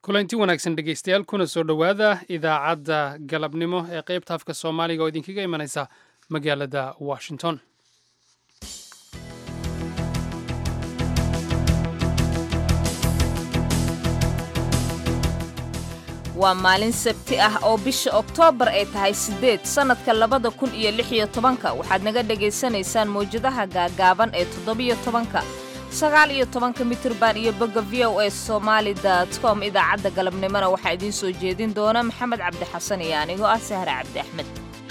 kulanti wanaagsan dhegaystayaal kuna soo dhowaada idaacadda galabnimo ee qaybta afka soomaaliga oo idinkaga imanaysa magaalada washington. waa maalin sabti ah oo bisha Oktoobar ay tahay 8 sanadka 2016 waxaad naga dhageysanaysaan mowjadaha gaagaaban ee 17 19 mitirban iyo bogga voasomali.com. idaacadda galabnimona waxaa idiin soo jeedin doona Maxamed Cabdi Xasan iyo anigoo ah Sahra Cabdi Axmed.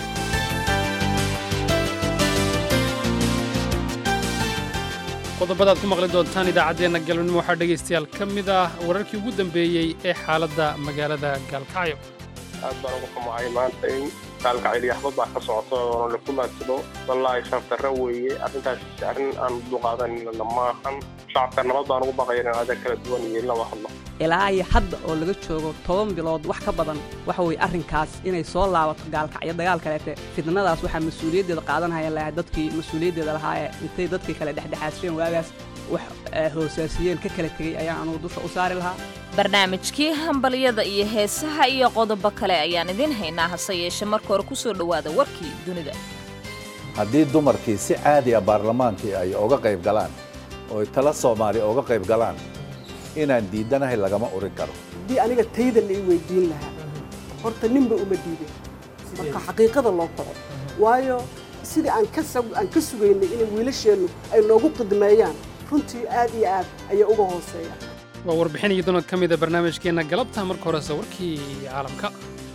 qodobadaad ku maqli doontaan idaacaddeenna galabnimo waxaa dhegaystayaal ka mid ah wararkii ugu dambeeyey ee xaaladda magaalada gaalkacyo. aad baan ugu xumahay maanta in gaalkacyo yaxbad baa ka socoto oo la ku maadsado wallaahi shartarra weeye arrintaas arrin aan duqaadanina maahan shacabka nabad baan ugu baqaya in aada kala duwan iyo laba hadlo ilaa iyo hadda oo laga joogo 10 bilood wax ka badan waxa weeye arrinkaas inay soo laabato gaalkacyo dagaal kaleete fidnadaas waxaa mas'uuliyaddeeda qaadanaya dadkii mas'uuliyaddeeda lahaa ee intay dadkii kale dhexdhexaadsheen waagaas wax hoosaasiyeen ka kala tegay ayaan anugu dusha u saari lahaa. barnaamijkii hambaliyada iyo heesaha iyo qodobo kale ayaan idin haynaa hase yeeshee marka hore ku soo dhowaada warkii dunida. haddii dumarkii si caadi ah baarlamaankii ay uga qayb galaan oo tala Soomaali uga qayb galaan inaan diidanahay lagama urin karo. haddii aniga tayda la ii weydiin lahaa horta ninba uma diiday marka xaqiiqada loo qoro waayo sidii aan ka sugaynay inay wiilasheennu ay noogu qidmeeyaan runtii aad iyo aad ayaa uga hooseeya. waa warbixin iyo doonad ka mid a barnaamijkeenna galabta marka horese warkii caalamka.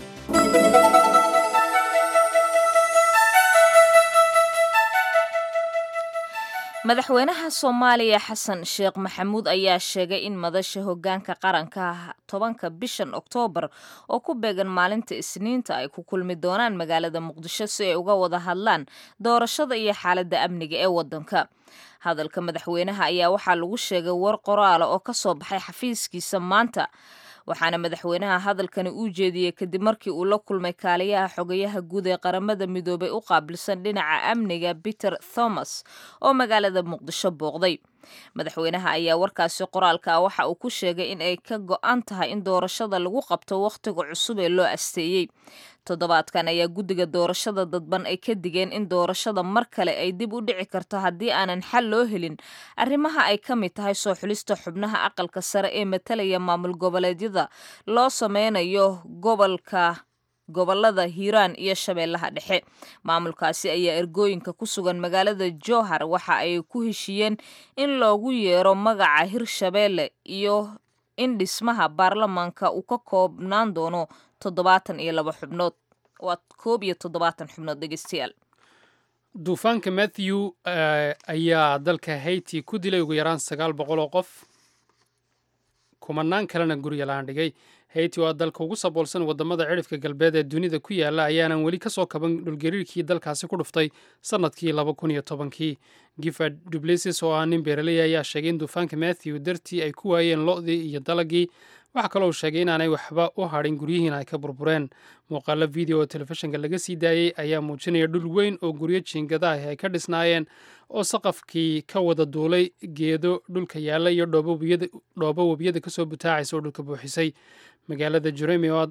madaxweynaha Soomaaliya Xasan Sheekh Maxamuud ayaa sheegay in madasha hoggaanka qaranka 10 bishan Oktoobar oo ku beegan maalinta Isniinta ay ku kulmi doonaan magaalada Muqdisho si ay uga wada hadlaan doorashada iyo xaaladda amniga ee waddanka. hadalka madaxweynaha ayaa waxaa lagu sheegay war qoraal oo ka soo baxay xafiiskiisa maanta waxaana madaxweynaha hadalkani uu jeediyey kadib markii uu la kulmay kaaliyaha xogayaha guud ee qaramada midoobay u qaabilsan dhinaca amniga Peter Thomas oo magaalada Muqdisho booqday. madaxweynaha ayaa warkaasi qoraalka waxa uu ku sheegay in ay ka go'an tahay in doorashada lagu qabto waqtiga cusub ee loo asteeyay. toddobaadkan ayaa guddiga doorashada dadban ay ka digeen in doorashada mar kale ay dib u dhici karto haddii aanan xal loo helin arrimaha ay ka mid tahay soo xulista xubnaha aqalka sare ee matalaya maamul goboleedyada loo sameynayo gobolada Hiiraan iyo Shabeellaha Dhexe. maamulkaasi ayaa ergooyinka ku sugan magaalada Jowhar waxa ay ku heshiyeen in loogu yeero magaca Hirshabeelle iyo in dhismaha baarlamaanka uu ka koobnaan doono 72 xubnood. waa 71 xubnood dhegeystayaal. duufaanka Matthew ayaa dalka Haiti ku dilay ugu yaraan 900 oo qof kumanaan kalena guryo la'aan dhigay. Haiti waa dalka ugu saboolsan wadamada cirifka galbeed ee dunida ku yaala ayaanan weli ka soo kaban dhulgariirkii dalkaasi ku dhuftay sanadkii 2010. Gifford Duplessis oo ah nin beeraley ayaa sheegay in duufaanka Matthew dartii ay ku waayeen lo'dii iyo dalagii. waxa kaloo sheegay inaanay waxba u hadhin guryihiina ay ka burbureen. muuqaalo video oo telefishinka laga sii daayey ayaa muujinaya dhul weyn oo guryo jiingada ah ay ka dhisnaayeen oo saqafkii ka wada duulay geedo dhulka yaalla iyo dhoobo webiyada kasoo butaacaysa oo dhulka buuxisay. magaalada Jeremia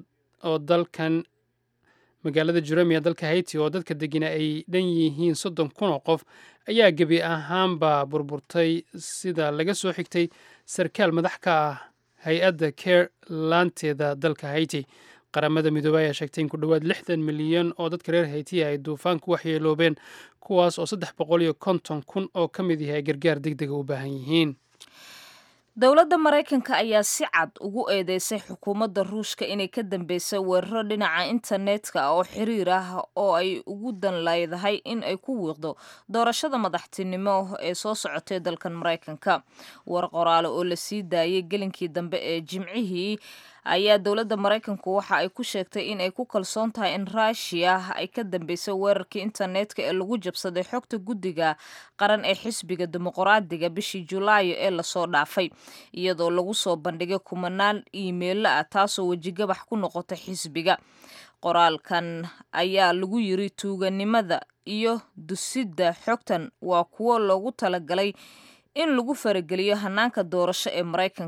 dalka Haiti oo dadka degina ay dhan yihiin 30,000 oo qof ayaa gebi ahaanba burburtay sida laga soo xigtay sarkaal madax ka ah hay-adda Care laanteeda dalka Haiti. qaramada midoobay ayaa sheegtay in ku dhowaad 60 milyan oo dadka reer Haiti ay duufaanku waxyeeloobeen kuwaas oo 350,000 oo ka mid yahay gargaar degdeg u baahan yihiin. dowladda Mareykanka ayaa si cad ugu eedeysay xukuumadda Ruushka inay ka dambeysay weeraro dhinaca internetka oo xiriir ah oo ay ugu dan leedahay in ay ku wiiqdo doorashada madaxtinimo ee soo socotay dalkan Mareykanka. war qoraal oo la sii daayay gelinkii dambe ee Jimcihii ayaa dowladda Mareykanku waxa ay ku sheegtay in ay ku kalsoon tahay in Russia ay ka dambeysay weerarkii internetka ee lagu jabsaday xogta guddiga qaran ee xisbiga dimuqraadiga bishii Julaayo ee la soo dhaafay iyadoo lagu soo bandhigay kumanaan email ah taasoo wajigabax ku noqotay xisbiga. qoraalkan ayaa lagu yiri tuuganimada iyo dusidda xogtan waa kuwo loogu talagalay in lagu farageliyo hanaanka doorasho ee Mareykanka.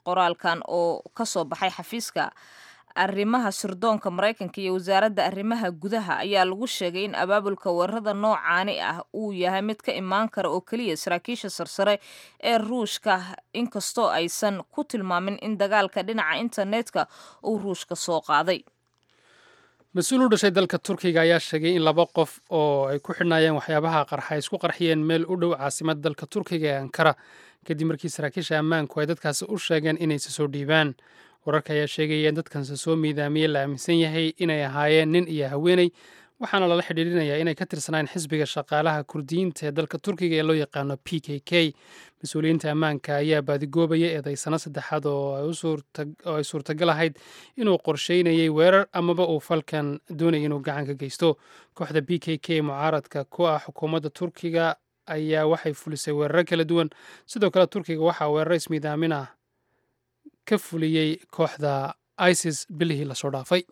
qoraalkan oo ka soo baxay xafiiska arrimaha sirdoonka maraykanka iyo wasaaradda arrimaha gudaha ayaa lagu sheegay in abaabulka weerarada noocaani ah uu yahay mid ka imaan kara oo keliya saraakiisha sarsare ee ruushka inkastoo aysan ku tilmaamin in dagaalka dhinaca internetka uu ruushka soo qaaday. mas-uul u dhashay dalka turkiga ayaa sheegay in 2 qof oo ay ku xidhnaayeen waxyaabaha qarxa isku qarxiyeen meel u dhow caasimadda dalka turkiga ee ankara kadib markii saraakiisha ammaanku ay dadkaasi u sheegeen inayse soo dhiibaan. wararka ayaa sheegaya in dadkanse soo miidaamiyey la aaminsan yahay inay ahaayeen nin iyo haweeney waxaana lala xidhiirinayaa inay ka tirsanaan xisbiga shaqaalaha kurdiyiinta ee dalka turkiga ee loo yaqaano PKK. mas-uuliyiinta ammaanka ayaa baadigoobaya eedaysano saddexaad oo ay suurtagal ahayd inuu qorsheynayay weerar amaba uu falkan doonaya inuu gacan ka geysto. kooxda PKK mucaaradka ku ah xukuumadda turkiga ayaa waxay fulisay weeraro kala duwan. sidoo kale turkiga waxaa weeraro ismiidaamin ah ka fuliyey kooxda ISIS bilihii lasoo dhaafay.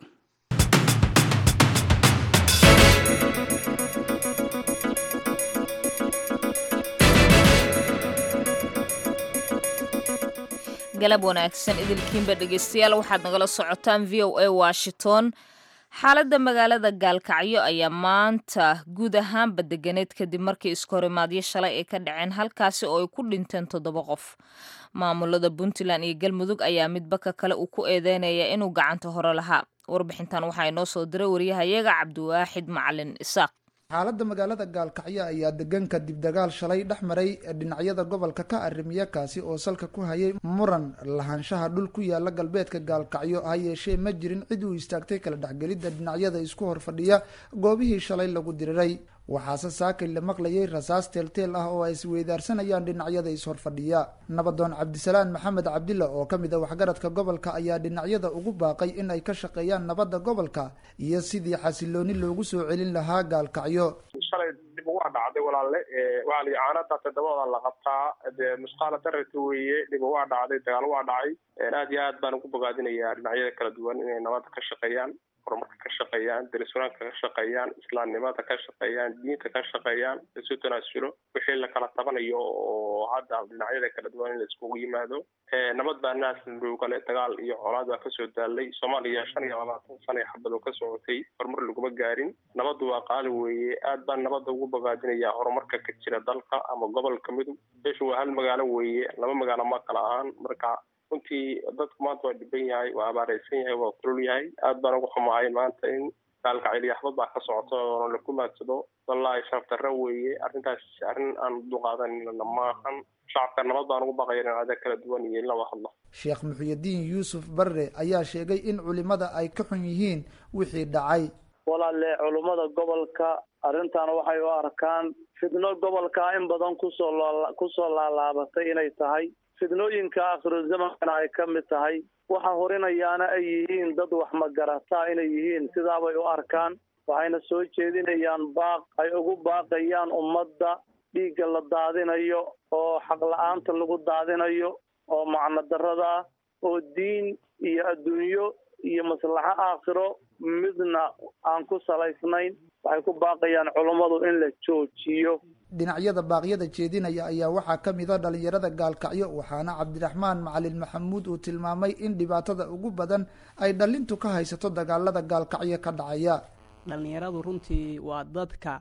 galab wanaagsan idilkiinba dhegeystayaal waxaad nagala socotaan VOA Washington. xaaladda magaalada gaalkacyo ayaa maanta guud ahaanba deganeed kadib markii iskahorimaadyo shalay ay ka dhaceen halkaasi oo ay ku dhinteen 7 qof. maamulada puntland iyo galmudug ayaa midba ka kale uu ku eedeynaya inuu gacanta hore lahaa. warbixintan waxaa inoo soo diray wariyahayaga cabdiwaaxid macalin isaaq. xaaladda magaalada gaalkacyo ayaa degan kadib dagaal shalay dhex maray dhinacyada gobolka ka arrimiya kaasi oo salka ku hayay muran lahaanshaha dhul ku yaala galbeedka gaalkacyo ha yeeshee ma jirin cid uu istaagtay kala dhexgelidda dhinacyada isku horfadhiya goobihii shalay lagu diriray. waxaase saakay la maqlayay rasaas teelteel ah oo ay isweydaarsanayaan dhinacyada is-horfadhiya. nabadoon cabdisalaan maxamed cabdilla oo ka mid a waxgaradka gobolka ayaa dhinacyada ugu baaqay in ay ka shaqeeyaan nabadda gobolka iyo sidii xasilooni loogu soo celin lahaa gaalkacyo. shalay dib ugu dhacday walaalle waa la caanada 7 la qabtaa musqaala darrata weeye dib ugu dhacday dagaal waa dhacay aad iyo aad baan ugu bogaadinayaa dhinacyada kala duwan inay nabadda ka shaqeeyaan horumarka ka shaqeeyaan dariswanaanka ka shaqeeyaan islaamnimada ka shaqeeyaan diinta ka shaqeeyaan isu tanaasulo wixii la kala tabanayo oo hadda dhinacyada kala duwan in la iskugu yimaado nabad baa naas nuugale dagaal iyo colaad baa kasoo daalay Soomaaliya 25 sano xabad oo ka socotay horumar laguma gaarin nabadu waa qaali weeye aad baan nabadda ugu bogaadinayaa horumarka ka jira dalka ama gobolka midug beeshu waa hal magaalo weeye 2 magaalo ma kala ahaan marka runtii dadku maanta waa dhiban yahay waa abaaraysan yahay waa kulul yahay aad baan ugu xumahay maanta in gaalkacyo xabad baa ka socoto oo la ku maadsado wallahi shaftarra weeye arrintaas arrin aan duqaadanina maahan shacabka nabad baan ugu baqaynaa aad kala duwan iyo la hadlo. sheekh muxyidiin yuusuf barre ayaa sheegay in culimada ay ka xun yihiin wixii dhacay. walaalle culimada gobolka arrintan waxay u arkaan fidno gobolka in badan kusoo laalaabatay inay tahay fidnooyinka akhiro zamankana ay ka mid tahay waxa horinayaana ay yihiin dad wax magarataa inay yihiin sidaabay u arkaan waxayna soo jeedinayaan baaq ay ugu baaqayaan ummadda dhiigga la daadinayo oo xaq la-aanta lagu daadinayo oo macno darrada oo diin iyo adduunyo iyo maslaxo aakhiro midna aan ku salaysnayn waxay ku baaqayaan culummadu in la joojiyo. dhinacyada baaqyada jeedinaya ayaa waxaa ka mid a dhalinyarada gaalkacyo waxaana cabdiraxmaan macalin maxamuud uu tilmaamay in dhibaatada ugu badan ay dhalintu ka haysato dagaalada gaalkacyo ka dhacaya. dhalinyaradu runtii waa dadka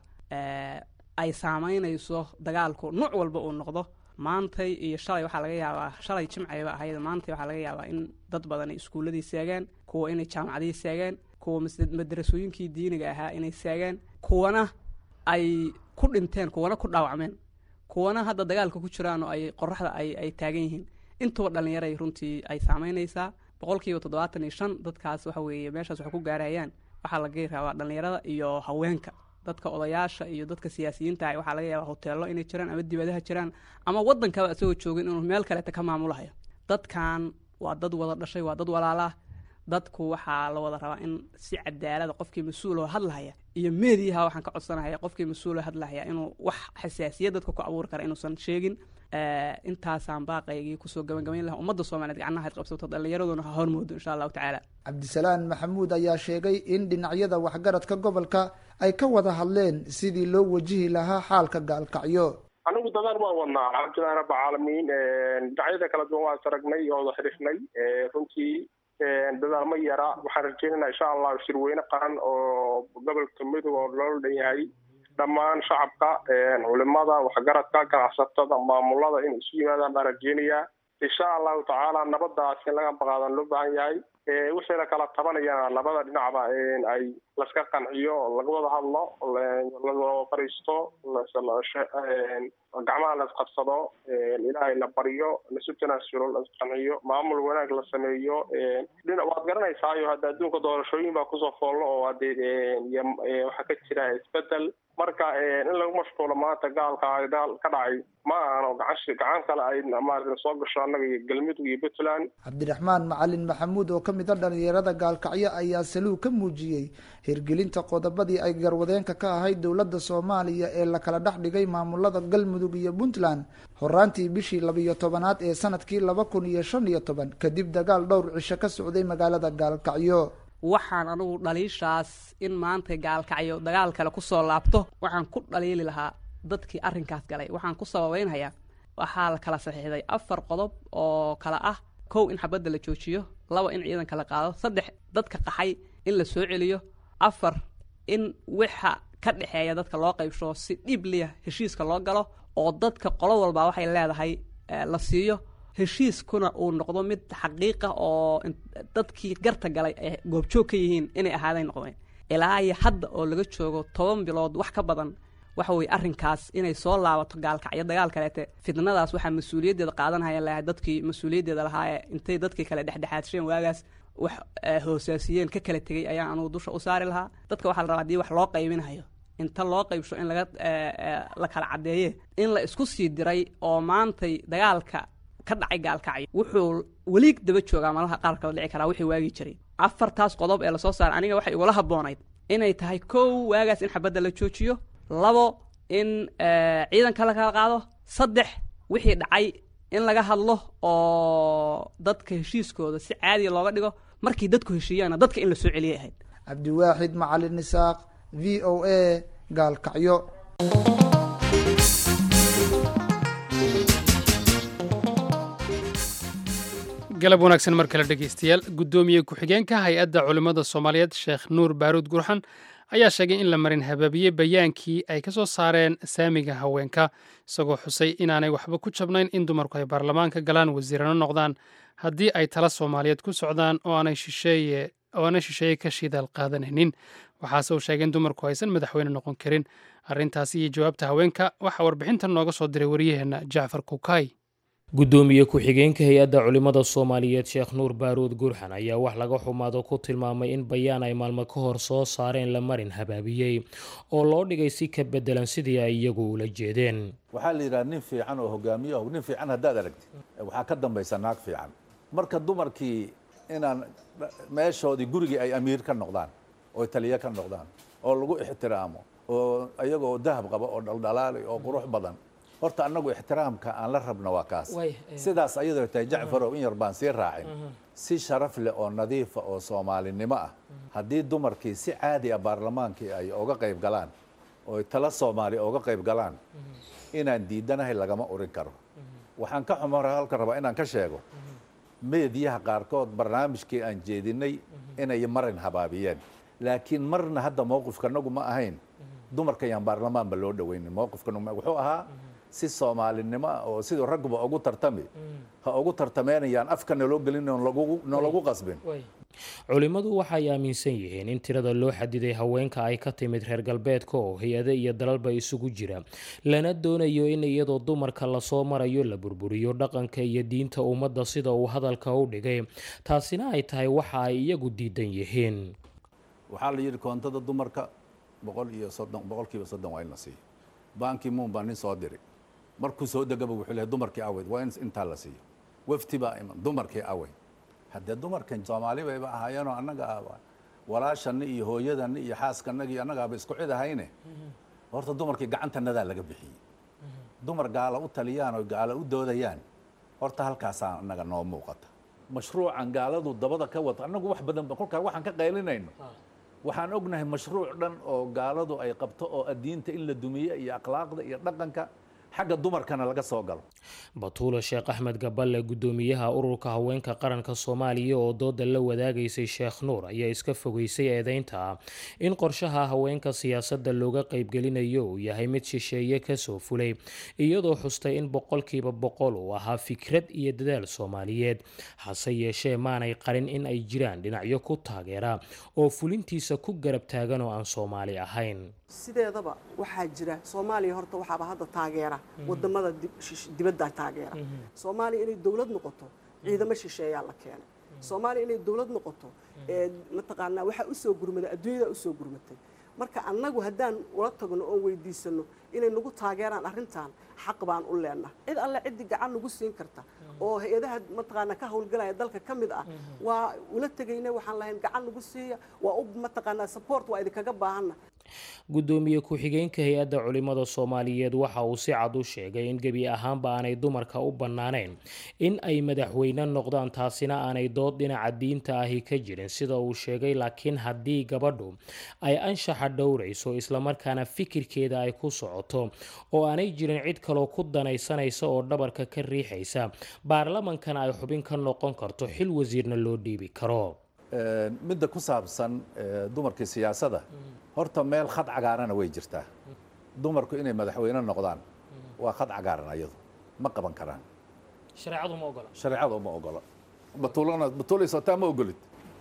ay saameynayso dagaalku nooc walba uu noqdo. maantay iyo shalay waxaa laga yaabaa shalay jimcayba ahayd maantay waxaa laga yaabaa in dad badan ay iskuuladii seegeen kuwa inay jaamacadii seegeen kuwa madrasooyinkii diiniga ahaa inay seegeen kuwana ay ku dhinteen kuwana ku dhaawacmeen kuwana hadda dagaalka ku jiraan oo ay qoraxda ay taagan yihiin intuba dhalinyaray runtii ay saameynaysaa 75% dadkaas waxa weeye meeshaas wax ku gaarayaan waxaa laga rabaa dhalinyarada iyo haweenka dadka odayaasha iyo dadka siyaasiyiinta ah waxaa laga yaabaa hoteelo inay jiraan ama dibadaha jiraan ama wadankaba asagoo joogin inuu meel kale ka maamulayo. dadkan waa dad wada dhashay waa dad walaala dadku waxaa la wada rabaa in si cadaalad qofkii mas'uul oo hadlaya iyo meediyaha waxaan ka codsanayaa qofkii mas'uul oo hadlaya inuu wax xasaasiyad dadka ku abuur kara inuusan sheegin. intaasaan baaqaygii kusoo gabagabayn lahaa ummadda Soomaaliyeed gacanaha ay qabsato dhalinyaraduna ha hormoodo insha Allah tacaala. cabdisalaan maxamuud ayaa sheegay in dhinacyada waxgaradka gobolka ay ka wada hadleen sidii loo wajihi lahaa xaalka gaalkacyo. anigu dadaan waa wadnaa alxamdulillahi rabbi caalamiin dhinacyada kala duwan waan saragnay oo wada xidhiifnay runtii dadaal ma yara waxaan rajaynaynaa insha allah shirweyne qaran oo gobolka mudug oo loola dhan yahay dhammaan shacabka culimada waxgaradka ganacsatada maamulada in isu yimaadaan baan rajaynayaa insha allahu tacaala nabadaas in laga baqaadan loo baahan yahay wixii la kala tabanayana labada dhinacba ay laska qanciyo laga wada hadlo la fariisto gacmaha la isqabsado ilaahay la baryo lasu tanaasulo la isqanciyo maamul wanaag la sameeyo waad garanaysaayo hadda adduunka doorashooyin baa kusoo foollo oo waxaa ka jira isbedel marka in lagu mashquulo maanta gaalka ka dhacay ma ahan gacan kale ay maaragtay soo gasho annaga iyo galmudug iyo puntland. cabdiraxmaan macalin maxamuud oo ka mid a dhalinyarada gaalkacyo ayaa saluug ka muujiyey hirgelinta qodobadii ay garwadeenka ka ahayd dowladda soomaaliya ee la kala dhex dhigay maamulada galmudug iyo puntland horaantii bishii 12 ee sanadkii 2015 kadib dagaal dhowr cisho ka socday magaalada gaalkacyo. waxaan anugu dhaliishaas in maanta gaalkacyo dagaal kale ku soo laabto waxaan ku dhaliili lahaa dadkii arrinkaas galay waxaan ku sababeynhayaa waxaa la kala saxiixday 4 qodob oo kala ah 1 in xabadda la joojiyo 2 in ciidanka la qaado 3 dadka qaxay in la soo celiyo 4 in waxa ka dhaxeeya dadka loo qaybsho si dhib leh heshiiska loo galo oo dadka qolo walba waxay leedahay la siiyo heshiiskuna uu noqdo mid xaqiiqa oo dadkii garta galay ee goobjoog ka yihiin inay ahaadeen noqdeen ilaa iyo hadda oo laga joogo 10 bilood wax ka badan waxa way arrinkaas inay soo laabato gaalkacyo dagaal kaleete fidnadaas waxaa mas-uuliyadeeda qaadanaya lahaa dadkii mas-uuliyadeeda lahaa intay dadkii kale dhexdhexaadsheen waagaas wax hoosaasiyeen ka kala tegay ayaan anugu dusha u saari lahaa dadka waxaa la rabaa haddii wax loo qaybinayo inta loo qaybsho in la kala caddeeye in la isku sii diray oo maantay dagaalka ka dhacay gaalkacyo wuxuu weli daba joogaa malaha qaar kala dhici karaa wixii waagi jiray 4taas qodob ee la soo saaray aniga waxay igula habboonayd inay tahay 1 waagaas in xabadda la joojiyo 2 in ciidanka la kala qaado 3 wixii dhacay in laga hadlo oo dadka heshiiskooda si caadi looga dhigo markii dadku heshiiyaan dadka in la soo celiyay ahayd. cabdiwaaxid macalin isaaq VOA gaalkacyo. galab wanaagsan mar kale dhegaystayaal guddoomiye ku-xigeenka hay-adda culimmada soomaaliyeed sheekh nuur baaruud gurxan ayaa sheegay in la marin habaabiyey bayaankii ay ka soo saareen saamiga haweenka isagoo xusay inaanay waxba ku jabnayn in dumarku ay baarlamaanka galaan wasiirano noqdaan haddii ay tala soomaaliyeed ku socdaan oo aanay shisheeye ka shidaal qaadanaynin waxaase uu sheegay in dumarku aysan madaxweyne noqon karin arrintaasi iyo jawaabta haweenka waxaa warbixintan nooga soo diray waryaheenna jacfar kukaay. gudoomiye ku-xigeenka hay-adda culimmada soomaaliyeed sheekh nuur baaruud gurxan ayaa wax laga xumaado ku tilmaamay in bayaan ay maalmo ka hor soo saareen la marin habaabiyey oo loo dhigay si ka bedelan sidii ay iyagu ula jeedeen. waxaa la yidhaha nin fiican oo hogaamiyo nin fiican haddaad aragtid waxaa ka dambaysa naag fiican marka dumarkii inaan meeshoodii gurigii ay amiir ka noqdaan oo taliye ka noqdaan oo lagu ixtiraamo oo iyagoo dahab qaba oo dhaldhalaalay oo qurux badan horta annagu ixtiraamka aan la rabno waa kaas sidaas ayadoo tahay jacfarow in yar baan sii raacin si sharaf leh oo nadiifa oo soomaalinimo ah haddii dumarkii si caadi ah baarlamaankii ay uga qayb galaan oo tala soomaaliya uga qayb galaan inaan diidanahay lagama urin karo waxaan ka halka rabaa inaan ka sheego meediyaha qaarkood barnaamijkii aan jeedinay inay marin habaabiyeen laakiin marna hadda mowqifkanagu ma ahayn dumarka yaan baarlamaanba loo dhaweynin mowqifkanagu wuxuu ahaa si soomaalinimo ah oo sidoo ragba ugu tartami ha ugu tartameynayaan afkana loo gelin oo lagu qasbin. culimmadu waxay aaminsan yihiin in tirada loo xadiday haweenka ay ka timid reer galbeedka oo hay-ado iyo dalalba isugu jira lana doonayo in iyadoo dumarka lasoo marayo la burburiyo dhaqanka iyo diinta ummadda sida uu hadalka u dhigay taasina ay tahay waxa ay iyagu diidan yihiin. waxaa la yidhi koontada dumarka 130% waa in la siiyo baankii muun baa nin soo diray markuu soo degaba wuxuu leeyahay dumarkii aweyd waa in intaa la siiyo wafti baa iman dumarkii aweyd haddee dumarkan soomaali bayba ahaayeenoo annaga walaashana iyo hooyadana iyo xaaskanaga iyo annagaaba isku cid ahayne horta dumarkii gacantanadaa laga bixiyey dumar gaala u taliyaan oo gaala u doodayaan horta halkaasaa annaga noo muuqata mashruucan gaaladu dabada ka wata annagu wax badan kolkaa waxaan ka qaylinayno waxaan ognahay mashruuc dhan oo gaaladu ay qabto oo diinta in la dumiyo iyo akhlaaqda iyo dhaqanka xagga dumarkana laga soo galo. Batuula Sheekh Axmed Gaballe gudoomiyaha ururka haweenka qaranka Soomaaliya oo dooda la wadaagaysay Sheekh Nuur ayaa iska fogeysay eedeynta in qorshaha haweenka siyaasadda looga qaybgelinayo uu yahay mid shisheeye ka soo fulay iyadoo xustay in 100% uu ahaa fikrad iyo dadaal Soomaaliyeed hase yeeshee maanay qarin in ay jiraan dhinacyo ku taageera oo fulintiisa ku garab taagan oo aan Soomaali ahayn. sideedaba waxaa jira Soomaaliya horta waxaaba hadda taageera wadamada dibadda taageera Soomaaliya inay dawlad noqoto ciidamo shisheeyaa la keenay Soomaaliya inay dawlad noqoto mataqaanaa waxa u soo gurmaday adduunyada u soo gurmatay marka annagu haddaan ula tagno oo weydiisano inay nagu taageeraan arrintan xaq baan u leenahay cid alle cid gacan nagu siin karta oo hay'adaha mataqaanaa ka hawlgalaya dalka ka mid ah waa ula tagaynay waxaan lahayn gacan nagu siiya waa u mataqaanaa support waa idinkaga baahanna. Gudoomiye ku-xigeenka hay'adda culimada Soomaaliyeed waxa uu si cad u sheegay in gebi ahaanba aanay dumarka u bannaaneen in ay madaxweyne noqdaan taasina aanay dood dhinaca diinta ahi ka jirin sida uu sheegay laakiin haddii gabadhu ay anshaxa dhowrayso isla markaana fikirkeeda ay ku socoto oo aanay jirin cid kaloo ku danaysanaysa oo dhabarka ka riixaysa baarlamankana ay xubin ka noqon karto xil wasiirna loo dhiibi karo. midda ku saabsan dumarkii siyaasadda horta meel khad cagaarana way jirtaa dumarku inay madaxweyne noqdaan waa khad cagaaran ayadu ma qaban karaan shareecadu ma ogola batuulayso taa ma ogolid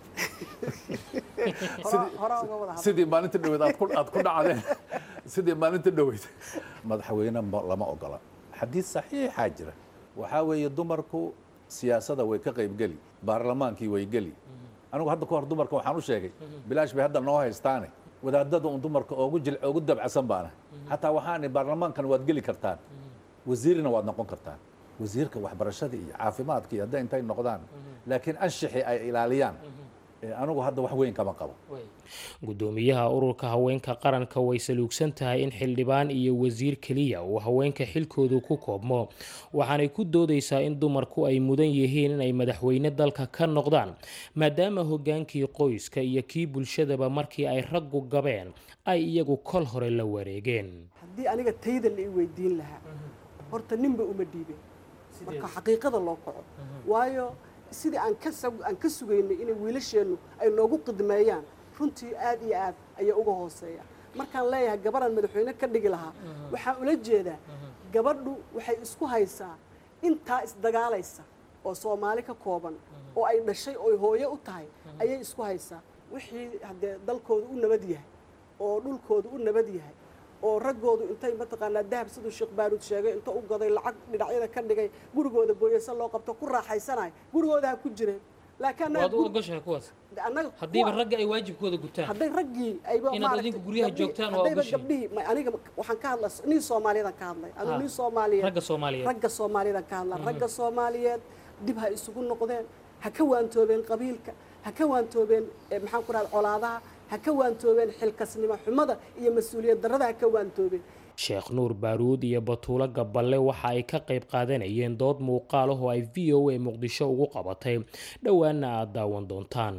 sidii maalinta dhaweyd aad ku dhacdeen sidii maalinta dhaweyd madaxweyne lama ogola xadiis saxiixa jira waxaa weeye dumarku siyaasadda way ka qaybgeli baarlamaankii way geli anigu hadda ka hor dumarka waxaan u sheegay bilaash bay hadda noo haystaane wadaadada un dumarka ugu dabcasan baana xataa waxaan baarlamaankan waad geli kartaan wasiirna waad noqon kartaan wasiirka waxbarashada iyo caafimaadka iyo hadday intay noqdaan laakiin anshaxi ay ilaaliyaan anigu hadda wax weyn kama qabo. Gudoomiyaha ururka haweenka qaranka way saluugsan tahay in xildhibaan iyo wasiir kaliya uu haweenka xilkoodu ku koobmo waxaanay ku doodaysaa in dumarku ay mudan yihiin in ay madaxweyne dalka ka noqdaan maadaama hogaankii qoyska iyo kii bulshadaba markii ay raggu gabeen ay iyagu kol hore la wareegeen. haddii aniga tayda la weydiin lahaa horta ninba uma dhiibeen marka xaqiiqada loo kaco waayo sidii aan ka sugaynay inay wiilasheenu ay noogu qidmeeyaan runtii aad iyo aad ayaa uga hooseeya markaan leeyahay gabarhan madaxweyne ka dhigi lahaa waxaan ula jeedaa gabadhu waxay isku haysaa intaa isdagaalaysa oo Soomaali ka kooban oo ay dhashay oo hooyo u tahay ayay isku haysaa wixii hadee dalkooda u nabad yahay oo dhulkooda u nabad yahay oo raggoodu intay mataqaanaa dahab sidoo Sheekh Baaruud sheegay inta u gaday lacag dhinacyada ka dhigay gurigooda booyaysan loo qabto ku raaxaysanay gurigooda ku jireen laakiin waad u ogashahay kuwaas haddii ragga ay waajibkooda gutaan hadday raggii ayba inaad adinku guryaha joogtaan waa ogashahay aniga waxaan ka hadlaa nin Soomaaliyeed ka hadlay nin Soomaaliyeed ragga Soomaaliyeed ka hadlaa ragga Soomaaliyeed dib ha isugu noqdeen ha ka waantoobeen qabiilka ha ka waantoobeen maxaan ku raad colaadaha ha ka waantoobeen xilkasnimo xumada iyo mas'uuliyad darrada ha ka waantoobeen. Sheekh Nuur Baaruud iyo Batuula Gaballe waxa ay ka qayb qaadanayeen dood muuqaal oo ay VOA Muqdisho ugu qabatay dhawaana aad daawan doontaan.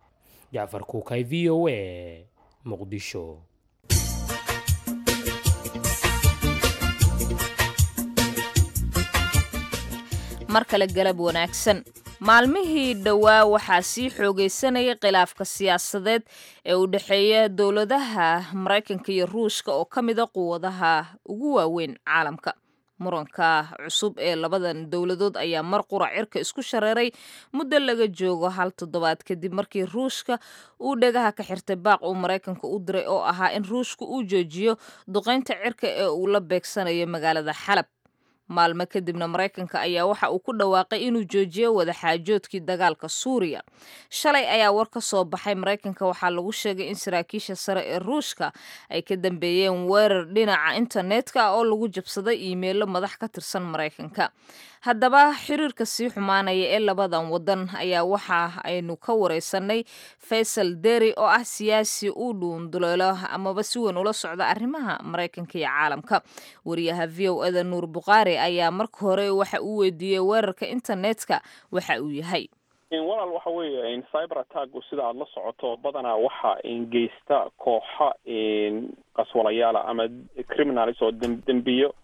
Jaafar Kuukay VOA Muqdisho. mar kale galab wanaagsan maalmihii dhowaa waxaa sii xoogaysanayay khilaafka siyaasadeed ee u dhexeeya dowladaha Mareykanka iyo Ruushka oo ka mid ah quwadaha ugu waaweyn caalamka. muranka cusub ee labadan dowladood ayaa mar qura cirka isku shareeray muddo laga joogo hal toddobaad kadib markii Ruushka uu dhagaha ka xirtay baaq uu Mareykanka u diray oo ahaa in Ruushka uu joojiyo duqeynta cirka ee uu la beegsanayo magaalada Xalab. maalmo kadibna Mareykanka ayaa waxa uu ku dhawaaqay inuu joojiyo wada xaajoodkii dagaalka Suuriya. Shalay ayaa war ka soo baxay Mareykanka waxaa lagu sheegay in saraakiisha sare ee Ruushka ay ka dambeeyeen weerar dhinaca internetka oo lagu jabsaday iimaylo madax ka tirsan Mareykanka. haddaba xiriirka sii xumaanaya ee labadan wadan ayaa waxa aynu ka wareysanay Faisal Deri oo ah siyaasi u dhuunduleelo amaba si weyn ula socda arrimaha Mareykanka iyo caalamka. wariyaha VOA Nuur Buqaari ayaa marka hore waxa uu weydiiyay weerarka internetka waxa uu yahay. walaal waxa weeye cyber attack sida aad la socoto badanaa waxa geysta kooxa qaswalayaal ama criminals oo dembiyo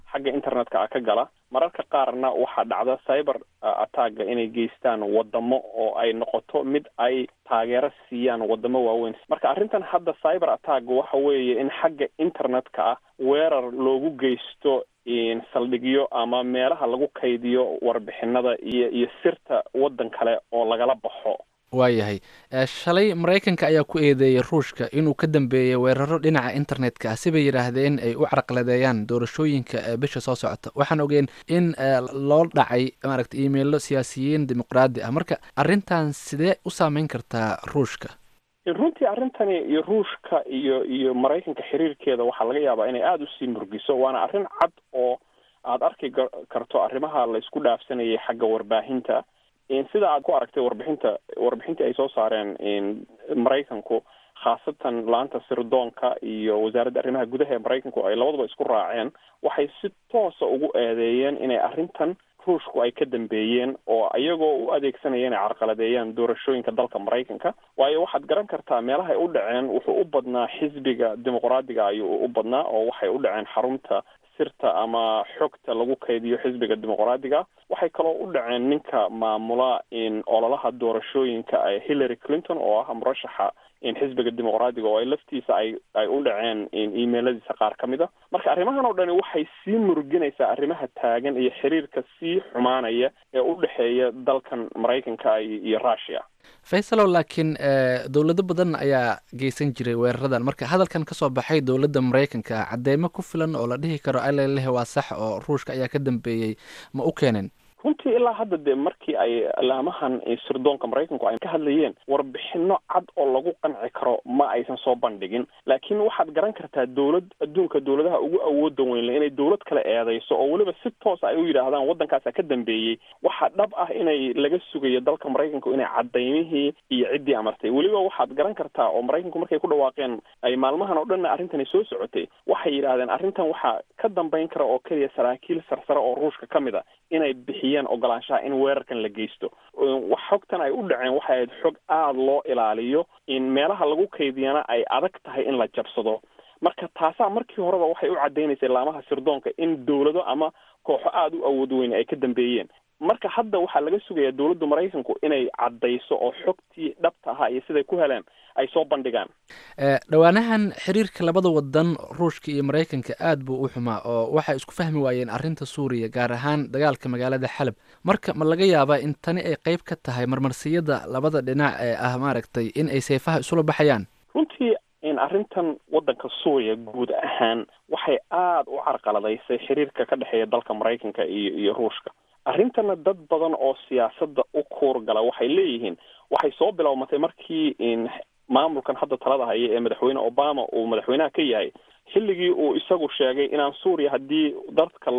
xagga internetka ka gala mararka qaarna waxaa dhacda cyber attacka inay geystaan wadamo oo ay noqoto mid ay taageero siiyaan wadamo waaweyn marka arrintan hadda cyber attack waxa weeye in xagga internetka weerar loogu geysto saldhigyo ama meelaha lagu kaydiyo warbixinada iyo sirta waddan kale oo lagala baxo waayahay shalay maraykanka ayaa ku eedeeyay ruushka inuu ka dambeeyey weeraro dhinaca internetka ah sibay yidhaahdeen ay u carqaladeeyaan doorashooyinka bisha soo socota waxaan ogeen in loo dhacay maaragta iimeilo siyaasiyiin dimuqraadi ah marka arrintan sidee u saameyn kartaa ruushka runtii arrintani iyo ruushka iyo maraykanka xiriirkeeda waxaa laga yaabaa inay aada usii murgiso waana arrin cad oo aada arki karto arrimaha la isku dhaafsanayay xagga warbaahinta sida aad ku aragtay warbixintii ay soo saareen maraykanku khaasatan laanta sirdoonka iyo wasaaradda arrimaha gudaha ee maraykanku ay labaduba isku raaceen waxay si toosa ugu eedeeyeen inay arrintan ruushku ay ka dambeeyeen oo iyagoo u adeegsanaya inay carqaladeeyaan doorashooyinka dalka maraykanka waayo waxaad garan kartaa meelaha ay u dhaceen wuxuu u badnaa xisbiga dimuqraadiga ayuu u badnaa oo waxay u dhaceen xarunta sirta ama xogta lagu kaydiyo xisbiga dimuqraadiga waxay kaloo u dhaceen ninka maamula ololaha doorashooyinka Hillary Clinton oo ah murashaxa xisbiga dimuqraadiga oo ay laftiisa ay u dhaceen emailadiisa qaar ka mid a marka arrimahan oo dhani waxay sii muruginaysaa arrimaha taagan iyo xiriirka sii xumaanaya ee u dhexeeya dalkan maraykanka iyo Russia faysalow laakiin dowlado badan ayaa geysan jiray weeraradan marka hadalkan ka soo baxay dowladda maraykanka cadeymo ku filan oo la dhihi karo alalehe waa sax oo ruushka ayaa ka dambeeyey ma u keenin runtii ilaa hadda dee markii ay laamahan sirdoonka maraykanku ay ka hadlayeen warbixino cad oo lagu qanci karo ma aysan soo bandhigin laakiin waxaad garan kartaa dowlad adduunka dowladaha ugu awooda weynle inay dowlad kale eedeyso oo weliba si toosa ay u yidhaahdaan waddankaasa ka dambeeyey waxaa dhab ah inay laga sugayo dalka maraykanku inay cadaymihii iyo ciddii amartay weliba waxaad garan kartaa oo maraykanku markay ku dhawaaqeen ay maalmahan oo dhanna arrintani soo socotay waxay yidhaahdeen arrintan waxaa ka dambayn kara oo keliya saraakiil sarsare oo ruushka ka mid a inay bixiyeen ogolaanshaha in weerarkan la geysto wax xogtan ay u dhaceen waxay ahayd xog aada loo ilaaliyo in meelaha lagu kaydiyana ay adag tahay in la jabsado marka taasaa markii horeba waxay u cadaynaysay laamaha sirdoonka in dowlado ama kooxo aada u awood weyn ay ka dambeeyeen marka hadda waxaa laga sugayaa dowladda maraykanku inay caddayso oo xogtii dhabta ahaa iyo siday ku heleen ay soo bandhigaan dhowaanahan xiriirka labada wadan ruushka iyo maraykanka aad buu u xumaa oo waxay isku fahmi waayeen arrinta suuriya gaar ahaan dagaalka magaalada xalab marka ma laga yaabaa in tani ay qayb ka tahay marmarsiyada labada dhinac ee ah maaragtay in ay seefaha isula baxayaan runtii in arrintan waddanka suuriya guud ahaan waxay aada u carqaladaysay xiriirka ka dhexeeya dalka maraykanka iyo ruushka arrintana dad badan oo siyaasadda u kuurgala waxay leeyihiin waxay soo bilowmatay markii maamulkan hadda talada haya ee madaxweyne Obama uu madaxweynaha ka yahay xilligii uu isagu sheegay inaan Suuriya haddii dadka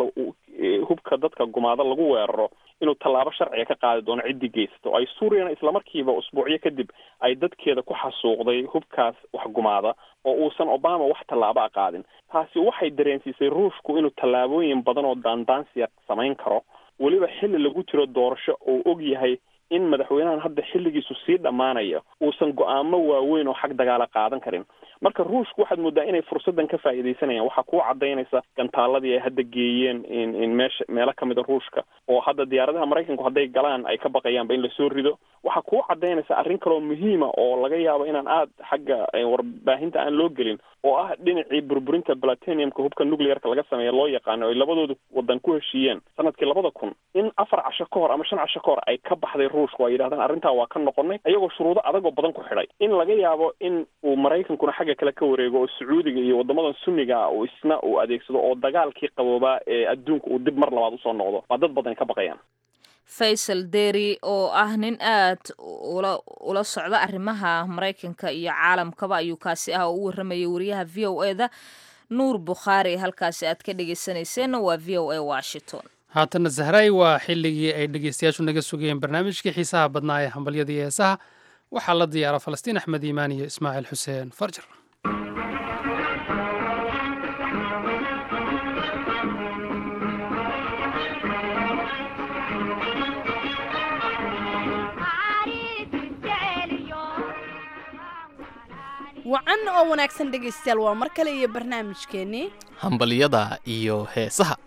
hubka dadka gumaada lagu weeraro inuu tallaabo sharciga ka qaadi doono ciddii geysato ay Suuriyana isla markiiba usbuucyo kadib ay dadkeeda ku xasuuqday hubkaas wax gumaada oo uusan Obama wax tallaabo a qaadin taasi waxay dareensiisay ruushku inuu tallaabooyin badan oo daandaansiya samayn karo weliba xilli lagu jiro doorasho oo og yahay in madaxweynahan hadda xilligiisu sii dhammaanaya uusan go-aamo waaweyn oo xag dagaala qaadan karin marka ruushku waxaad moodaa inay fursaddan ka faa'iidaysanayaan waxaa kuu cadaynaysa gantaaladii ay hadda geeyeen in meelo ka mida ruushka oo hadda diyaaradaha maraykanku hadday galaan ay ka baqayaanba in lasoo rido waxaa kuu cadaynaysa arrin kaloo muhiima oo laga yaabo inaan aada xagga warbaahinta aan loo gelin oo ah dhinacii burburinta platinumka hubka nuclearka laga sameeya loo yaqaano ay labadooda wadan ku heshiiyeen sanadkii 2000 in 4 casho ka hor ama 5 casho ka hor ay ka baxday ruushku ay yidhahdaan arrintaa waa ka noqonay ayagoo shuruudo adagoo badan ku xidhay in laga yaabo in uu maraykankuna xagga kale ka wareego oo sacuudiga iyo wadamadan sunniga uu isna uu adeegsado oo dagaalkii qaboobaa ee adduunka uu dib mar labaad usoo noqdo waa dad badan ka baqayaan faysal deri oo ah nin aad ula socda arrimaha maraykanka iyo caalamkaba ayuu kaasi ah oo u waramayay wariyaha v o e da nuur bukhaari halkaasi aad ka dhegeysaneyseenna waa v o e washington haatana zahray waa xilligii ay dhegeystayaashu naga sugayeen barnaamijkii xiisaha badnaa ee hambalyada iyo heesaha waxaa la diyaara falastiin axmed iimaan iyo ismaaciil xuseen farjar wacan oo wanaagsan dhegaystayaal waa mar kale iyo barnaamijkeennii hambalyada iyo heesaha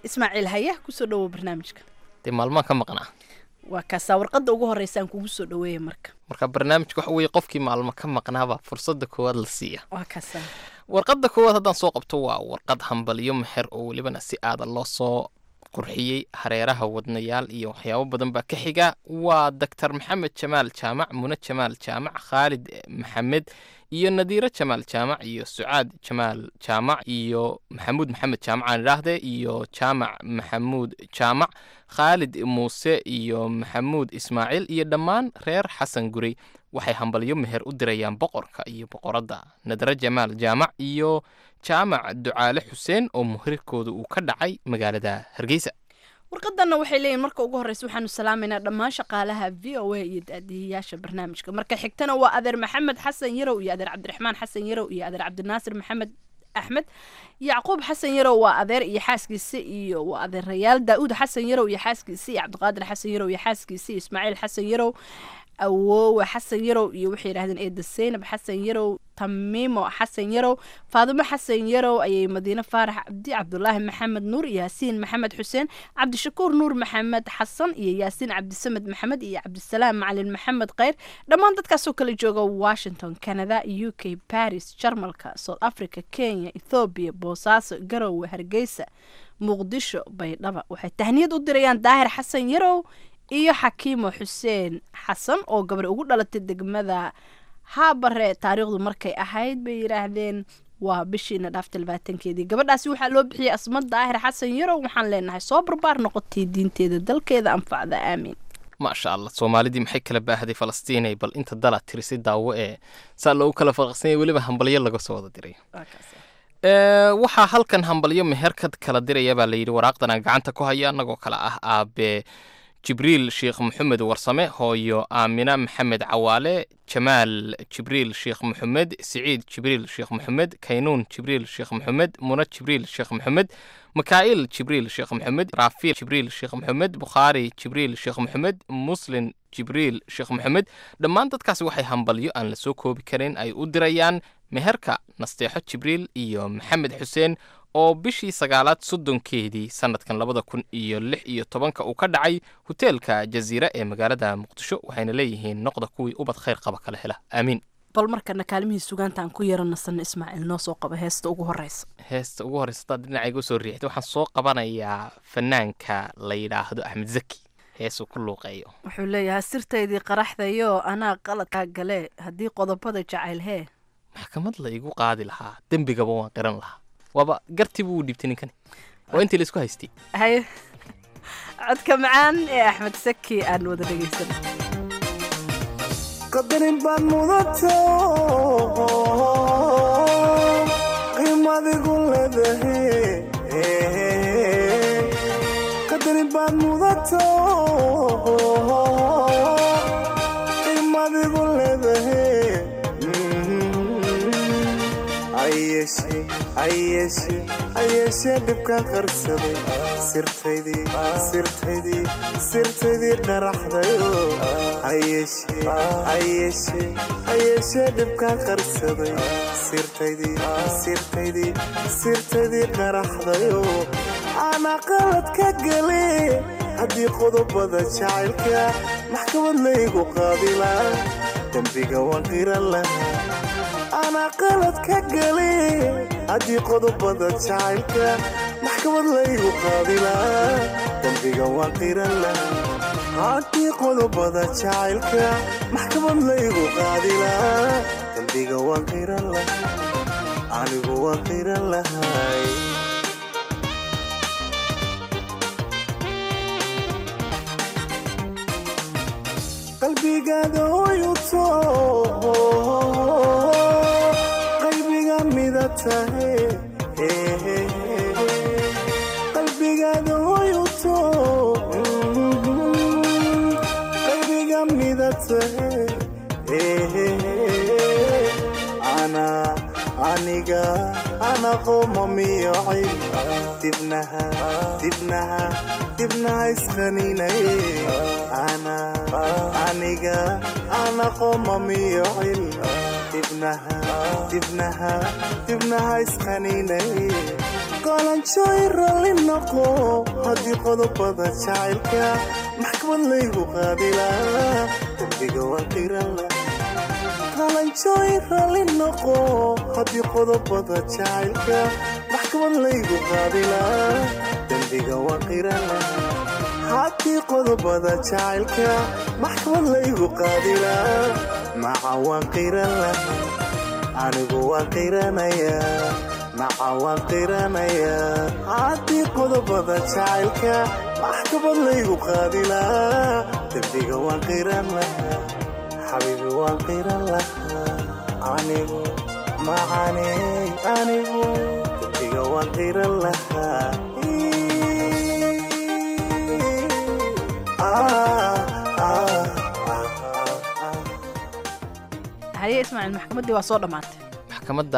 ismaaciil haya kusoo dhawow barnaamijka dee maalmaan ka maqnaa waa kaasaa warqadda ugu horreysaan kugu soo dhaweeya marka barnaamijka waxa weeye qofkii maalmo ka maqnaaba fursadda koowaad la siiya waa kaasaa warqadda koowaad haddaan soo qabto waa warqad hambaliyo meher oo welibana si aada loo soo qurxiyey hareeraha wadnayaal iyo waxyaabo badan baa ka xiga waa doctor maxamed jamaal jaamac mune jamaal jaamac khaalid maxamed iyo nadiiro jamaal jaamac iyo sucaad jamaal jaamac iyo maxamuud maxamed jaamac aan idhaahde iyo jaamac maxamuud jaamac khaalid muuse iyo maxamuud ismaaciil iyo dhammaan reer xasan gurey waxay hambalyo meher u dirayaan boqorka iyo boqoradda nadiro jamaal jaamac iyo jaamac ducaale xuseen oo muhirkooda uu ka dhacay magaalada hargeysa warqadanna waxay leeyihin marka ugu horreysa waxaanu salaamaynaa dhammaan shaqaalaha v o a iyo daadiyayaasha barnaamijka marka xigtana waa adeer maxamed xasan yarow iyo adeer cabdiraxmaan xasan yarow iyo adeer cabdinaasir maxamed axmed yacquub xasan yarow waa adeer iyo xaaskiisa iyo waa adeerayaal daa'uud xasan yarow iyo xaaskiisa iyo cabdiqaadir xasan yarow iyo xaaskiisa iyo ismaaciil xasan yarow awoowe xasan yarow iyo waxay yidhahdeen eeda seynab xasan yarow tamiimo xasan yarow faadimo xasan yarow ayay madiine faarax cabdi cabdulaahi maxamed nuur yaasiin maxamed xuseen cabdishakuur nuur maxamed xasan iyo yaasiin cabdisamed maxamed iyo cabdisalaam macalin maxamed kheyr dhammaan dadkaasoo kala jooga washington canada u k baris jarmalka south africa kenya ethoobiya boosaaso garowe hargeysa muqdisho baydhaba waxay tahniyad u dirayaan daahir xasan yarow iyo xakiimo xuseen xasan oo gabar ugu dhalatay degmada haabare taariikhdu markay ahayd bay yidhaahdeen waa bishiina dhaafta 20keedii gabadhaasi waxaa loo bixiyey asmad daahir xasan yarow waxaan leenahay soo barbaar noqotay diinteeda dalkeeda anfacda aamiin maasha allah soomaalidii maxay kala baahday falastiinay bal inta dala tirisay daawo ee saa loogu kala faraqsanyay weliba hambalyo laga soo wada diray waxaa halkan hambalyo meherkad kala diraya baa layidhi waraaqdan aan gacanta ku haya annagoo kale ah aabe jibriil sheekh maxamed warsame hooyo aamina maxamed cawaale jamaal jibriil sheekh maxamed siciid jibriil sheekh maxamed kaynuun jibriil sheekh maxamed muna jibriil sheekh maxamed makaa'il jibriil sheekh maxamed raafiil jibriil sheekh maxamed bukhaari jibriil sheekh maxamed muslin jibriil sheekh maxamed dhammaan dadkaasi waxay hambalyo aan la soo koobi karin ay u dirayaan meherka nasteexo jibriil iyo maxamed xuseen oo bishii 9aad 30keedii sanadkan 2016 uu ka dhacay hoteelka jaziira ee magaalada muqdisho waxayna leeyihiin noqda kuwii ubad khayr qaba kala hela aamiin bal markana kaalmihii sugaanta aan ku yeeranasana ismaaciil noo soo qaba heesta ugu horeysa hadaad dhinacayga usoo riixda waxaan soo qabanayaa fanaanka la yidhaahdo axmed zaki heesuu ku luuqeeyo wuxuu leeyahay sirtaydii qaraxdayo anaa qaladkaa gale haddii qodobada jacayl hee maxkamad la igu qaadi lahaa dembigaba waan qiran lahaa waaba gartii buu dhibtay ninkani waa intii la isku haystay haye codka macaan ee axmed saki aan wada dhegaysano qadarin baad mudato qiimadigu leedahay qadarin baad mudato qiimadigu leedahay ayeshe dhibka qarsaday sirtaydii dharaxdayo ayeshe dhibka qarsaday sirtaydii dharaxdayo ana qalad ka gale haddii qodobada jacaylka maxkamad laygu qaadilaa dembiga waan qiran lahaa ana qalad ka gale haddii qodobada jacaylka maxkamad laygu qaadilaa dembiga waan qiran lahaa haddii qodobada jacaylka maxkamad laygu qaadilaa dembiga waan qiran lahaa anigu waan qiran lahay qalbigaada hoyuto qalbiga mida tahay qalbigaada hoyuto qalbiga mida tahay ana qomamiyocay dibnaha isqaninay ana qomamiyocil dibnaha isqaninay qalanjooy ralli noqo haddii qodobada jacaylka maxkamad laygu qaadilaa dembiga waan qiranla qalanjooy ralli noqo haddii qodobada jacaylka maxkamad laygu qaadilaa dembiga waan qiranla haddii qodobada jacaylka maxkamad laygu qaadilaa maca waan qiranla anigu waan qiranayaa maca waan qiranayaa haddii qodobada jacaylka maxkamad laygu qaadilaa dembiga waan qiran lahaa xabiibi waan qiran lahaa anigu macaney anigu dembiga waan qiran lahaa haye ismaaciil maxkamaddii waa soo dhammaatay maxkamadda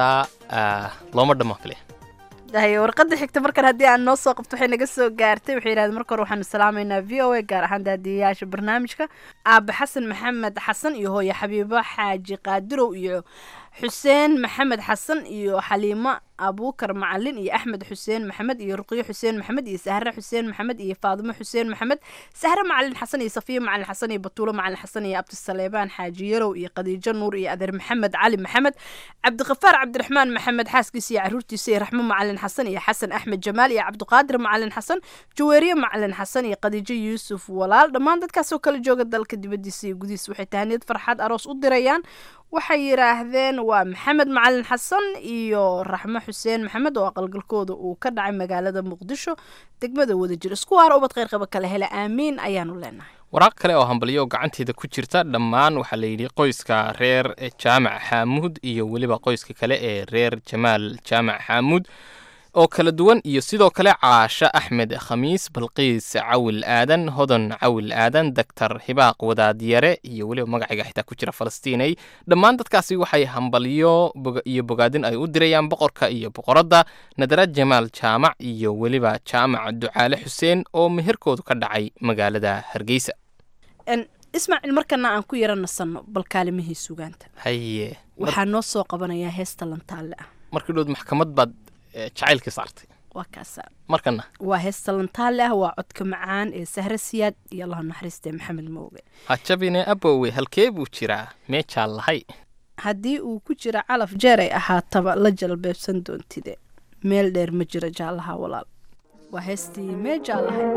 looma dhammo kaliya haye warqadda xigta markan haddii aan noo soo qabto waxay naga soo gaartay waxay yidhahdeen marka hore waxaanu salaamaynaa v o a gaar ahaan daadiyayaasha barnaamijka aabe xasan maxamed xasan iyo hooye xabiibo xaaji qaadirow iyo xuseen maxamed xasan iyo xaliimo abuukar macalin iyo axmed xuseen maxamed iyo ruqyo xuseen maxamed iyo sahre xuseen maxamed iyo faadimo xuseen maxamed sahre macalin xasan iyo safiya macalin xasan iyo batuulo macalin xasan iyo abdisaleebaan xaaji yarow iyo khadiijo nuur iyo adeer maxamed cali maxamed cabdiqafaar cabdiraxmaan maxamed xaaskiisa iyo caruurtiisa iyo raxmo macalin xasan iyo xasan axmed jamaal iyo cabdiqaadir macalin xasan jaweeriye macalin xasan iyo khadiijo yuusuf walaal dhammaan dadkaasoo kala jooga dalka dibadiisa iyo gudihiisa waxay tahaniyad farxad aroos u dirayaan waxay yidhaahdeen waa maxamed macalin xasan iyo raxmo xuseen maxamed oo aqalgalkooda uu ka dhacay magaalada muqdisho degmada wadajir isku waara ubad khayrqaba kale hele aamiin ayaanu leenahay waraaq kale oo hambalyo oo gacanteeda ku jirta dhammaan waxaa la yidhi qoyska reer jaamac xaamuud iyo weliba qoyska kale ee reer jamaal jaamac xaamuud oo kala duwan iyo sidoo kale caasha axmed khamiis balqiis cawil aadan hodan cawil aadan doctor hibaaq wadaadyare iyo weliba magaciga xitaa ku jira falastiinay dhammaan dadkaasi waxay hambalyo iyo bogaadin ay u dirayaan boqorka iyo boqoradda nadara jamaal jaamac iyo weliba jaamac ducaale xuseen oo meherkoodu ka dhacay magaalada hargeysa ismaaciil markana aan ku yara nasanno bal kaalimihii sugaanta haye waxaa noo soo qabanayaa heesta lantaalle ah markii dhood maxkamad baad jacaylkii saartay waa kaasa markana waa heesta lantaalle ah waa codka macaan ee sahre siyaad iyo allah naxariistee maxamed mooge hajabine abowe halkee buu jiraa mee jaallahay haddii uu ku jira calaf jeer ay ahaataba la jalbeebsan doontide meel dheer ma jiro jaallaha walaal waa heestii mee jaallahay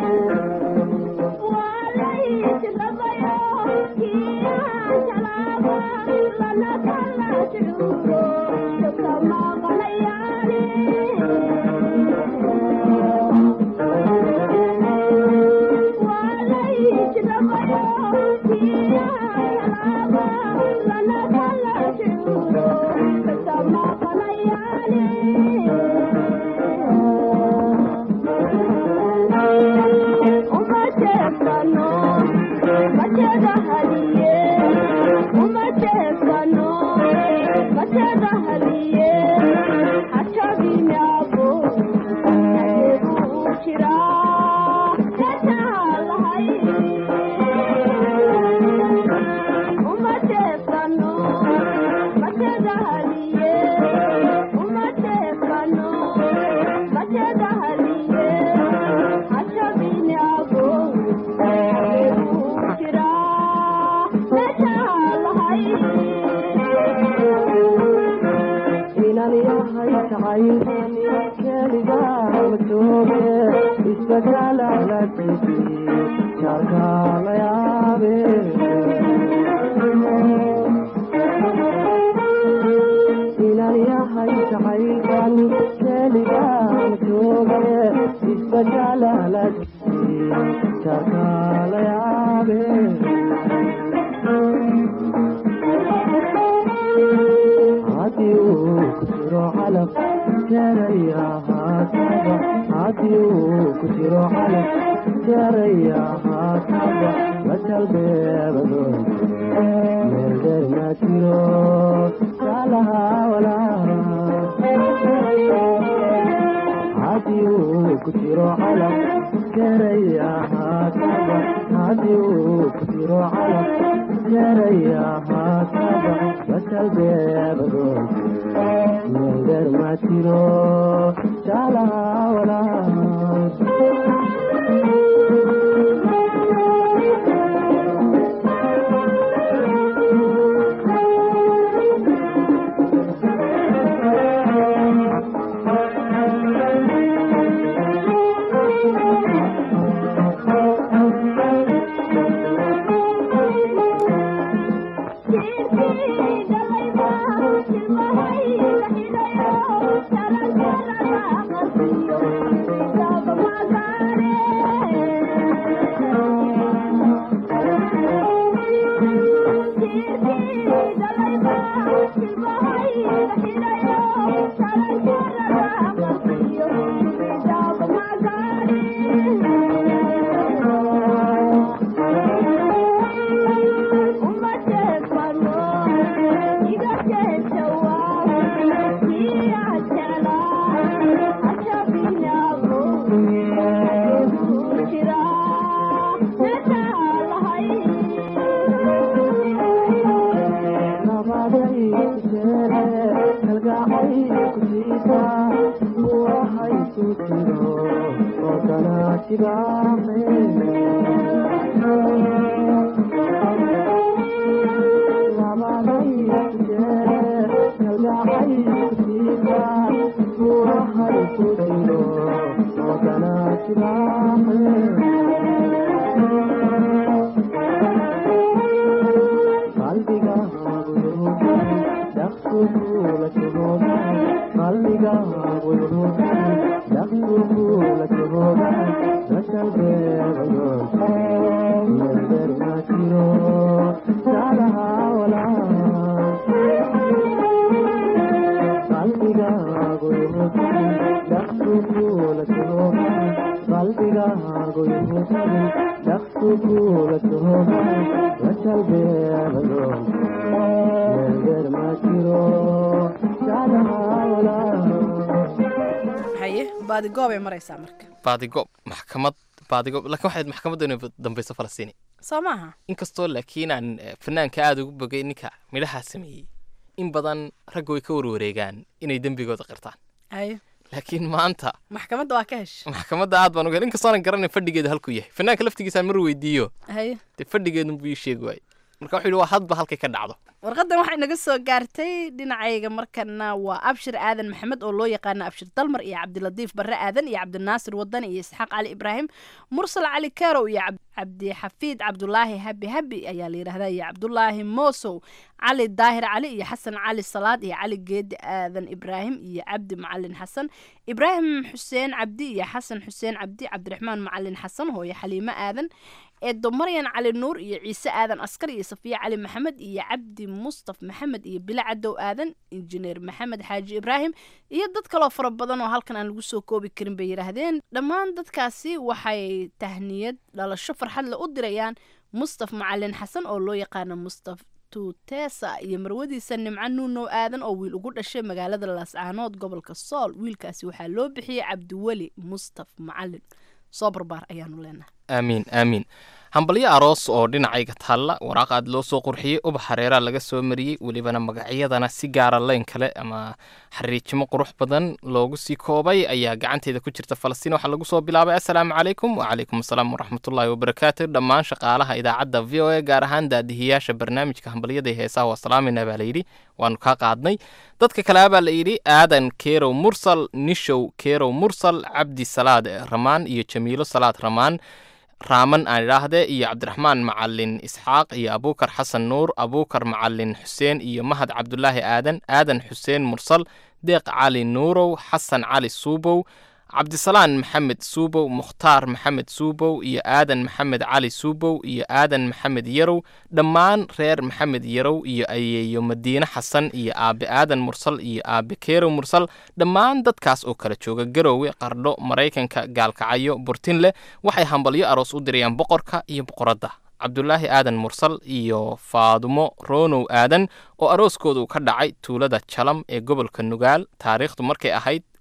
baadigoob ay maraysaa marka baadigoob maxkamad baadigoob laakiin waxayd maxkamadda inay dambayso Falastiin soo maaha inkastoo laakiin aan fanaanka aad ugu bogay ninka midhaha sameeyay in badan rag way ka warwareegaan inay dembigooda qirtaan laakiin maanta maxkamadda waa ka heshay maxkamadda aad baan uga inkastoo aan garanay fadhigeeda halku yahay fanaanka laftigiisa mar weydiiyo de fadhigeedu buu sheeg waay marka wuxuu yiri waa hadba halkay ka dhacdo warqadan waxay naga soo gaartay dhinacayga markana waa abshir aadan maxamed oo loo yaqaan abshir dalmar iyo cabdiladiif barre aadan iyo cabdinaasir wadan iyo isxaaq cali ibraahim mursal cali karow iyo cabdi xafiid cabdulaahi habi habi ayaa la yiraahdaa iyo cabdulaahi moosow cali daahir cali iyo xasan cali salaad iyo cali geedi aadan ibraahim iyo cabdi macalin xasan ibraahim xuseen cabdi iyo xasan xuseen cabdi cabdiraxmaan macalin xasan hooyo xaliimo aadan eedo maryan cali nuur iyo ciise aadan askar iyo safiya cali maxamed iyo cabdi mustaf maxamed iyo bila cadow aadan injineer maxamed xaaji ibraahim iyo dad kaloo fara badan oo halkan aan lagu soo koobi karin bay yiraahdeen dhammaan dadkaasi waxay tahniyad dhalasho farxad la u dirayaan mustaf macalin xasan oo loo yaqaano mustaf tutesa iyo marwadiisa nimco nuunow aadan oo wiil ugu dhashay magaalada laascaanood gobolka sool wiilkaasi waxaa loo bixiyey cabdiweli mustaf macalin soo barbaar ayaanu leenahay aamiin aamiin hambalyo aroos oo dhinacayga taalla waraaq aad loo soo qurxiyey ubax hareeraa laga soo mariyey welibana magacyadana si gaara leyn kale ama xariijimo qurux badan loogu sii koobay ayaa gacanteeda ku jirta Falastiin waxaa lagu soo bilaabay assalaamu calaykum wacalaykum assalaam waraxmatullaahi wabarakaatu dhammaan shaqaalaha idaacadda VOA gaar ahaan daadihiyaasha barnaamijka hambalyada heesaha waa salaamayna baa layidhi waanu kaa qaadnay dadka kale baa la yidhi aadan keerow mursal nishow keerow mursal cabdi salaad ramaan iyo jamiilo salaad ramaan raaman aan idhaahdee iyo cabdiraxmaan macalin isxaaq iyo abuukar xasan nuur abuukar macalin xuseen iyo mahad cabdulaahi aadan xuseen mursal deeq cali nuurow xasan cali suubow cabdisalaan maxamed suubow mukhtaar maxamed suubow iyo aadan maxamed cali suubow iyo aadan maxamed yarow dhammaan reer maxamed yarow iyo ayeeyo madiine xasan iyo aabe aadan mursal iyo aabe keerow mursal dhammaan dadkaas oo kala jooga garoowe qardho maraykanka gaalkacyo burtinle waxay hambalyo aroos u dirayaan boqorka iyo boqoradda cabdulaahi aadan mursal iyo faadumo roonow aadan oo arooskoodu ka dhacay tuulada jalam ee gobolka nugaal taariikhdu markay ahayd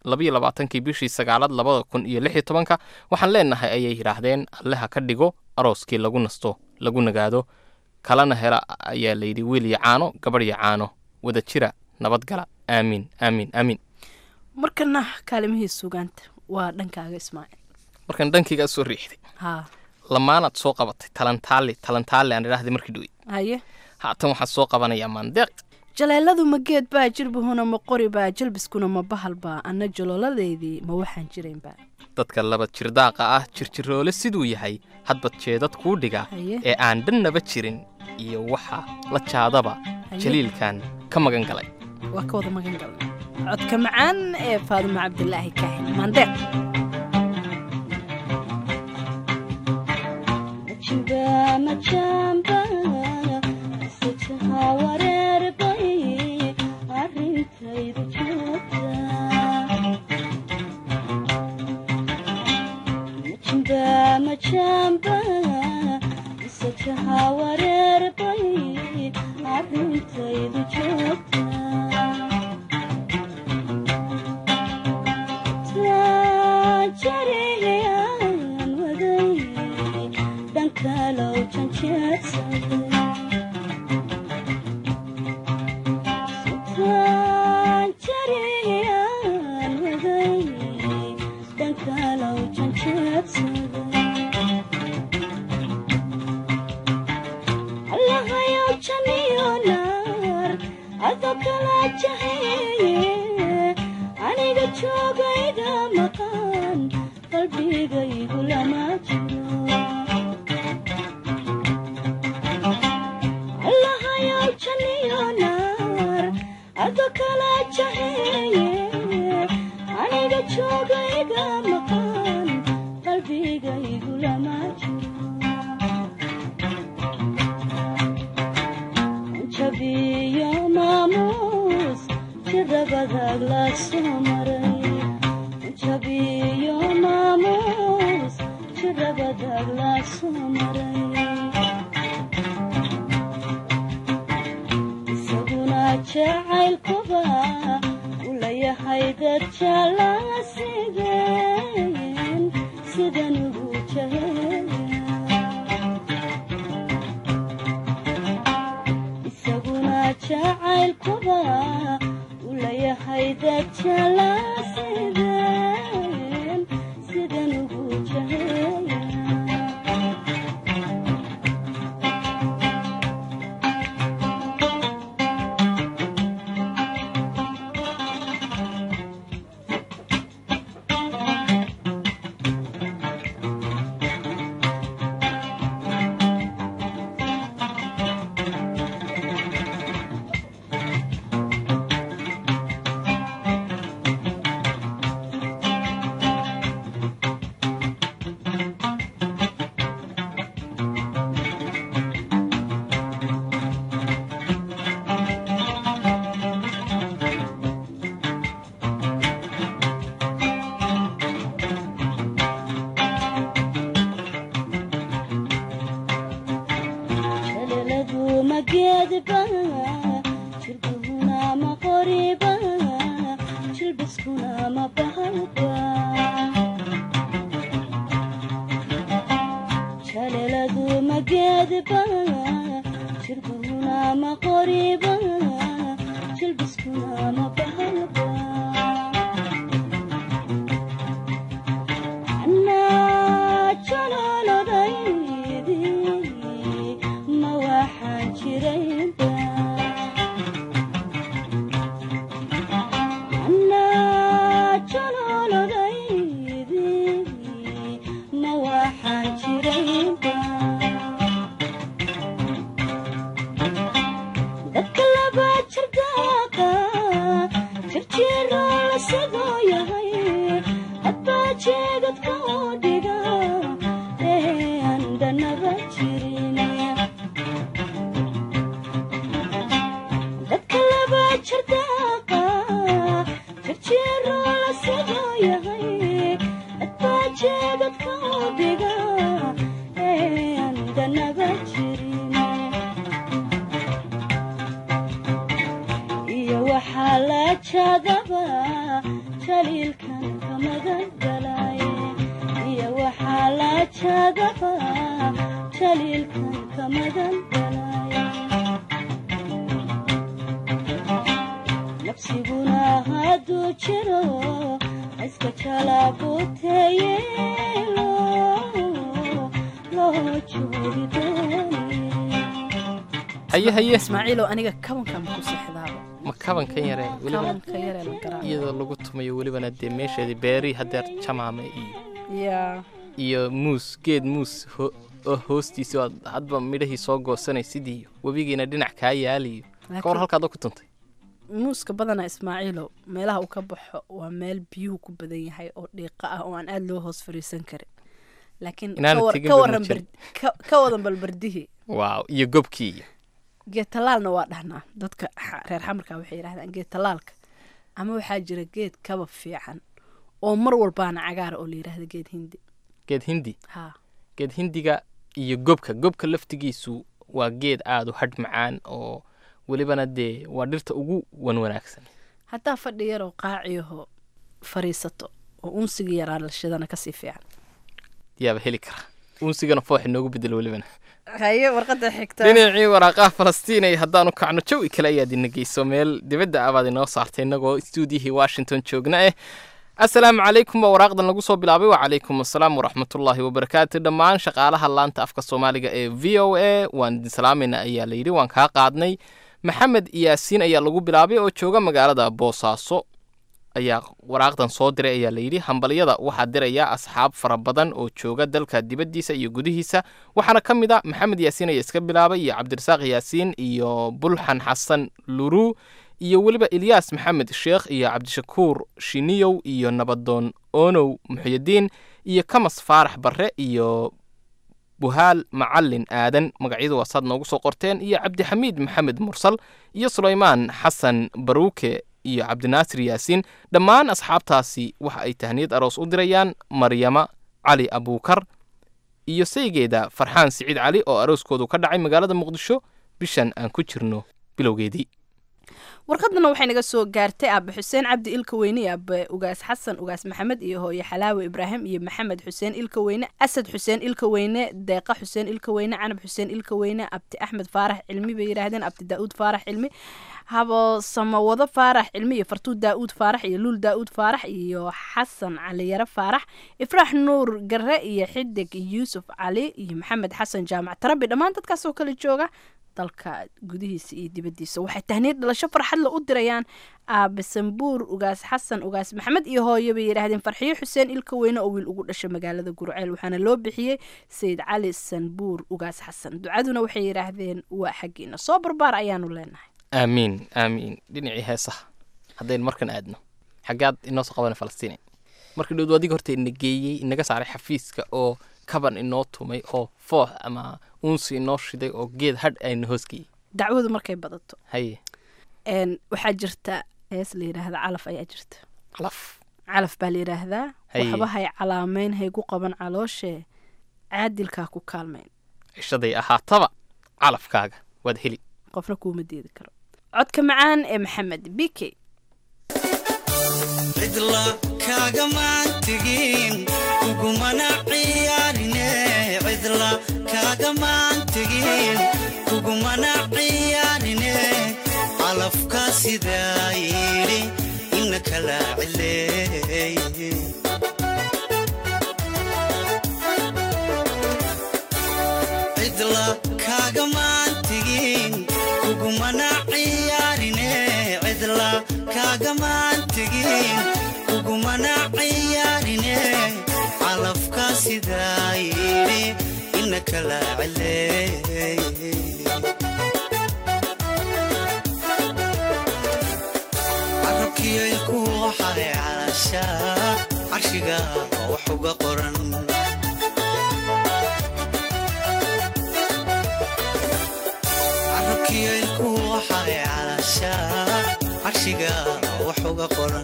22 bishii 9 2016 waxaan leenahay ayay yiraahdeen allaha ka dhigo arooskii lagu nasto lagu nagaado kalana hela ayaa layidhi wiil iyo caano gabadh iyo caano wada jira nabadgala aamiin aamiin aamiin markana kaalimihii sugaanta waa dhankaaga Ismaaciil markan dhankayga soo riixday lamaanad soo qabatay talantaale aan idhaahday markii dhawey haye haatan waxaa soo qabanaya Mandeeq jaleeladu ma geed baa jirbuhuna ma qori baa jalbiskuna ma bahal baa anna jalooladeedii ma waxaan jirayn baa dadka laba jirdaaqa ah jirjiroole siduu yahay hadbad jeedad kuu dhiga ee aan dhannaba jirin iyo waxa la jaadaba jaliilkan ka magan galay waa ka wada magan galay codka macaan ee Faadumo Cabdilaahi Kaahin Mandeeq Machamba sacha wareer bay arintaydu joogta Machamba sacha wareer bay arintaydu joogta jaliilkan ka magan galaya nafsiguna hadduu jiro iska jalaabuteeyelo loo joogi doonay haye ismaaciilow aniga kabankan ku seexdaaba ma kabankan yare weliba kabanka yare la garaa iyadoo lagu tumayo welibana dee meesheedii beerii hadeer jamaame iyo muus geed muus oo hoostiisa oo hadba midhahii soo goosanay sidii webigiina dhinac kaa yaaliyo ka war halkaadoo ku tuntay muuska badana ismaaciilow meelaha uu ka baxo waa meel biyuhu ku badan yahay oo dhiiqa ah oo aan aada loo hoos fariisan karin laakiin ka wadan balbardihii waaw iyo gobkii iyo geed talaalna waa dhahnaa dadka reer xamarka waxay yidhahdaan geed talaalka ama waxaa jira geed kaba fiican oo mar walbaana cagaara oo la yidhaahda geed hindi geed hindiga iyo gobka laftigiisu waa geed aada u hadh macaan oo welibana dee waa dhirta ugu wanaagsan haddaa fadhi yaroo qaaciyaho fariisato oo unsiga yaraa lashadana kasii fiican yaaba heli kara unsigana foox inoogu bedelo welibana haye warqada xigta dhinacii waraaqaha falastiinay haddaanu kacno jawi kale ayaad ina geyso meel dibadda abaad inoo saartay innagoo stuudiyihii washington joogna assalaamu calaykum waa waraaqdan lagu soo bilaabay wacalaykum assalaam waraxmatullaahi wabarakaatu dhammaan shaqaalaha laanta afka soomaaliga ee v o a waan idin salaamayna ayaa layidhi waan kaa qaadnay maxamed yaasiin ayaa lagu bilaabay oo jooga magaalada boosaaso ayaa waraaqdan soo diray ayaa layidhi hambalyada waxaa diraya asxaab fara badan oo jooga dalka dibaddiisa iyo gudihiisa waxaana ka mid a maxamed yaasiin ayaa iska bilaabay iyo cabdirasaaq yaasiin iyo bulxan xasan luruu iyo weliba ilyaas maxamed sheekh iyo cabdishakuur shiniyow iyo nabadoon oonow muxyidiin iyo kamas faarax barre iyo buhaal macalin aadan magacyadu waasaad noogu soo qorteen iyo cabdixamiid maxamed mursal iyo sulaymaan xasan baruuke iyo cabdinaasir yaasiin dhammaan asxaabtaasi waxa ay tahniyad aroos u dirayaan maryama cali abuukar iyo saygeeda farxaan siciid cali oo arooskoodu ka dhacay magaalada muqdisho bishan aan ku jirno bilowgeedii warqadana waxay naga soo gaartay aabe xuseen cabdi ilka weyne iyo aabe ugaas xasan ugaas maxamed iyo hooye xalaawe ibraahim iyo maxamed xuseen ilka weyne asad xuseen ilka weyne deeqa xuseen ilka weyne canab xuseen ilka weyne abdi axmed faarax cilmi bay yidhaahdeen abdi daa'uud faarax cilmi habo samawado faarax cilmi iyo fartuud daa'uud faarax iyo luul daa'uud faarax iyo xasan caliyare faarax ifraax nuur garre iyo xidig yuusuf cali iyo maxamed xasan jaamac tarabi dhammaan dadkaas oo kale jooga dalka gudihiisa iyo dibaddiisa waxay tahniyad dhalasho farxad la u dirayaan aabe sambuur ugaas xasan ugaas maxamed iyo hooyo bay yidhaahdeen farxiyo xuseen ilka weyne oo wiil ugu dhashay magaalada gurceel waxaana loo bixiyey sayid cali sanbuur ugaas xasan ducaduna waxay yidhaahdeen waa xaggiina soo barbaar ayaanu leenahay aamiin dhinacii heesaha haddaynu markan aadno xaggaad inoo soo qabana falastiin markii dhowd adiga horta ina geeyey inaga saaray xafiiska oo kaban inoo tumay oo foox ama unsi inoo shiday oo geed hadh ayna hoosgeeyey dacwadu markay badato haye waxaa jirta hees la yidhaahda calaf ayaa jirta calaf baa la yidhaahdaa waxba hay calaameyn haygu qaban calooshee caadilkaa ku kaalmayn cishaday ahaataba calafkaaga waad heli qofna kuuma diidi karo codka macaan ee maxamed bk cidla kaagamaan tegin kugumana ciyaarine cidla kaagamaan tegin kugumana ciyaarine calafka sidaa yidhi ina kala cileey cidla kaagamaan tegin kugumana ciyaarine cidla kaagamaan tegin kugumana ciyaarine calafka sidaa yidhi ina kala cileey carabkiyaylku waxay calashaa carshiga wax uga qoran carabkiyaylku waxay calashaa carshiga wax uga qoran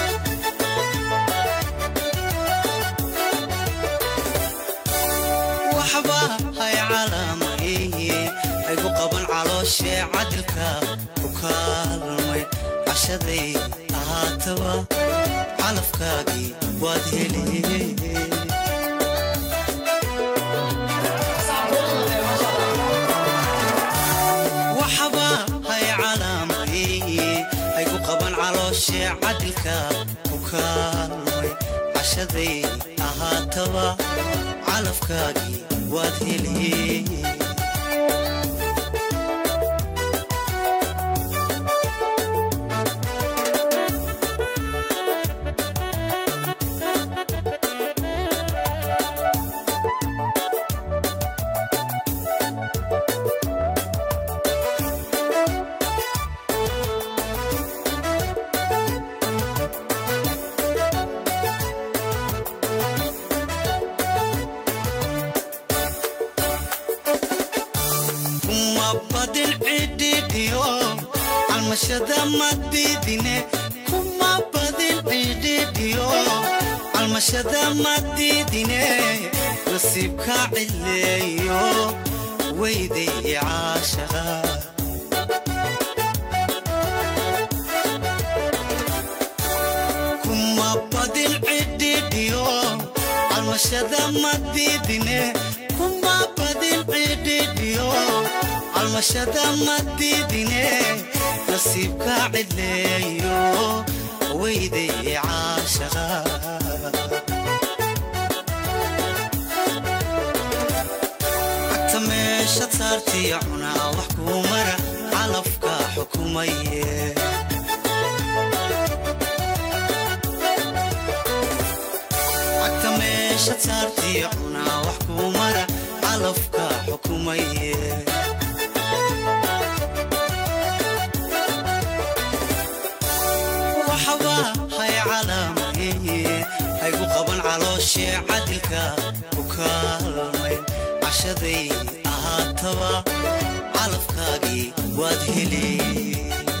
waxba hay calaamaye haygu qaban calooshee cadilka ku kaalmay cashaday ahaataba calafkaagii waad hele cadilka ku kaalmay cashaday ahaataba calafkaagii waad heliyey almashada madidine kuma badin cididiyo almashada madidine nasiibka cileeyo weyday caashaqa kuma badin cididiyo almashada madidine kuma badin cididiyo almashada madidine nasiibka cileeyo weyday caashaqa hata meeshaad saartiya cunaa wax kuu mara calafka xukumaye hata meeshaad saartiya cunaa wax kuu mara calafka xukumaye haygu qaban calooshee cadilka ku kaalmay cashaday ahaataba calafkaagii waad heliyey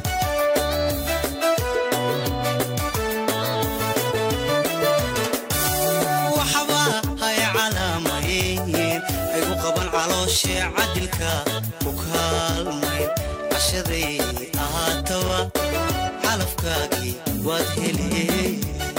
waxba hay calaamayn haygu qaban calooshee cadilka ku kaalmay cashaday ahaataba calafkaagii waad heliyey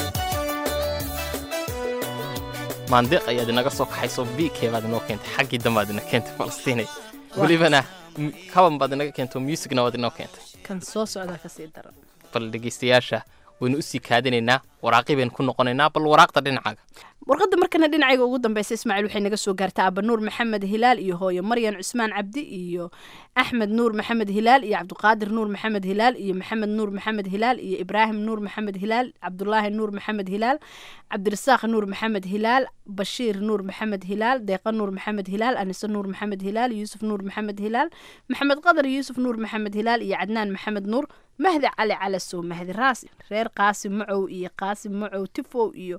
maandeeq ayaad inaga soo kaxayso bk baad inoo keentay xaggii dambaad ina keentay falastiinay welibana kaban baad inaga keento musigna waad inoo keentay kan soo socda kasii daran bal dhegeystayaasha waynu usii kaadinaynaa waraaqii baynu ku noqonaynaa bal waraaqda dhinacaaga warqadda markana dhinacayga ugu dambaysa ismaaciil waxay naga soo gaartaa aba nuur maxamed hilaal iyo hooyo maryan cusmaan cabdi iyo axmed nuur maxamed hilaal iyo cabdiqaadir nuur maxamed hilaal iyo maxamed nuur maxamed hilaal iyo ibraahim nuur maxamed hilaal cabdulaahi nuur maxamed hilaal cabdirasaaq nuur maxamed hilaal bashiir nuur maxamed hilaal deeqa nuur maxamed hilaal anise nuur maxamed hilaal yuusuf nuur maxamed hilaal maxamed qadar yuusuf nuur maxamed hilaal iyo cadnaan maxamed nuur mahdi cali calasow mahdi raasi reer qaasim macow iyo qaasim macow tifow iyo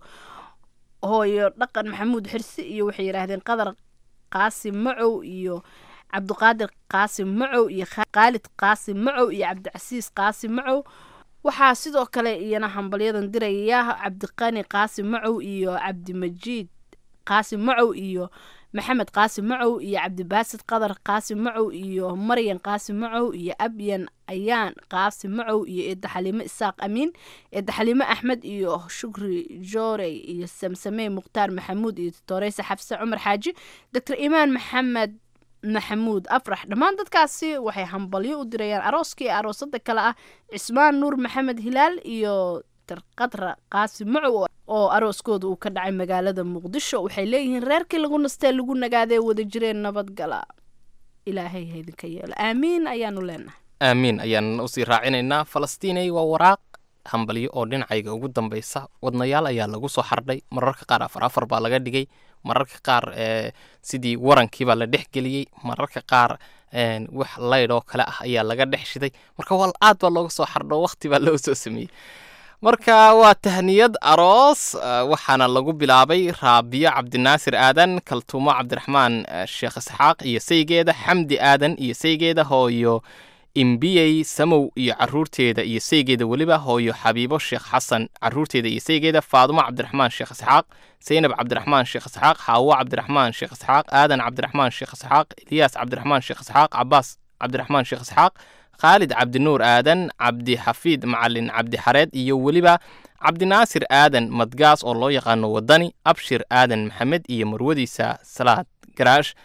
hooyo dhaqan maxamuud xirsi iyo waxay yidhaahdeen qadar qaasim macow iyo cabdiqaadir qaasim macow iyo khaalid qaasim macow iyo cabdicasiis qaasim macow waxaa sidoo kale iyana hambalyadan diraya cabdiqani qaasim macow iyo cabdimajiid qaasim macow iyo maxamed qaasim macow iyo cabdibaasid qadar qaasim macow iyo maryan qaasim macow iyo abyan ayaan qaasim macow iyo eedda xaliime isaaq amiin eedda xaliime axmed iyo shukri joorey iyo samsamey mukhtaar maxamuud iyo tutoreysa xabse cumar xaaji doctor imaan maxamed maxamuud afrax dhammaan dadkaasi waxay hambalyo u dirayaan arooska iyo aroosada kale ah cismaan nuur maxamed hilaal iyo qadra qaasim macow oo arooskooda uu ka dhacay magaalada muqdisho waxay leeyihiin reerkii lagu nastee lagu nagaadee wada jireen nabadgala ilaahay haydinka yeelo aamiin ayaanu leenahay aamiin ayaan usii raacinaynaa falastiinay waa waraaq hambalyo oo dhinacayga ugu dambaysa wadnayaal ayaa lagu soo xardhay mararka qaar afar baa laga dhigay mararka qaar sidii warankiibaa la dhex geliyey mararka qaar wax laydh oo kale ah ayaa laga dhex shiday marka wal aad baa looga soo xardho waqti baa loo soo sameeyey marka waa tahniyad aroos waxaana lagu bilaabay raabiyo cabdinaasir aadan kaltuumo cabdiraxmaan sheekh isxaaq iyo saygeeda xamdi aadan iyo saygeeda hooyo imbiyey samow iyo caruurteeda iyo saygeeda weliba hooyo xabiibo sheekh xasan caruurteeda iyo saygeeda faadumo cabdiraxmaan sheekh isxaaq saynab cabdiraxmaan sheekh isxaaq xaawo cabdiraxmaan sheekh isxaaq aadan cabdiraxmaan sheekh isxaaq ilyaas cabdiraxmaan sheekh isxaaq cabaas cabdiraxmaan sheekh isxaaq khaalid cabdinuur aadan cabdixafiid macalin cabdixareed iyo weliba cabdinaasir aadan madgaas oo loo yaqaano wadani abshir aadan maxamed iyo marwadiisa salaad garaash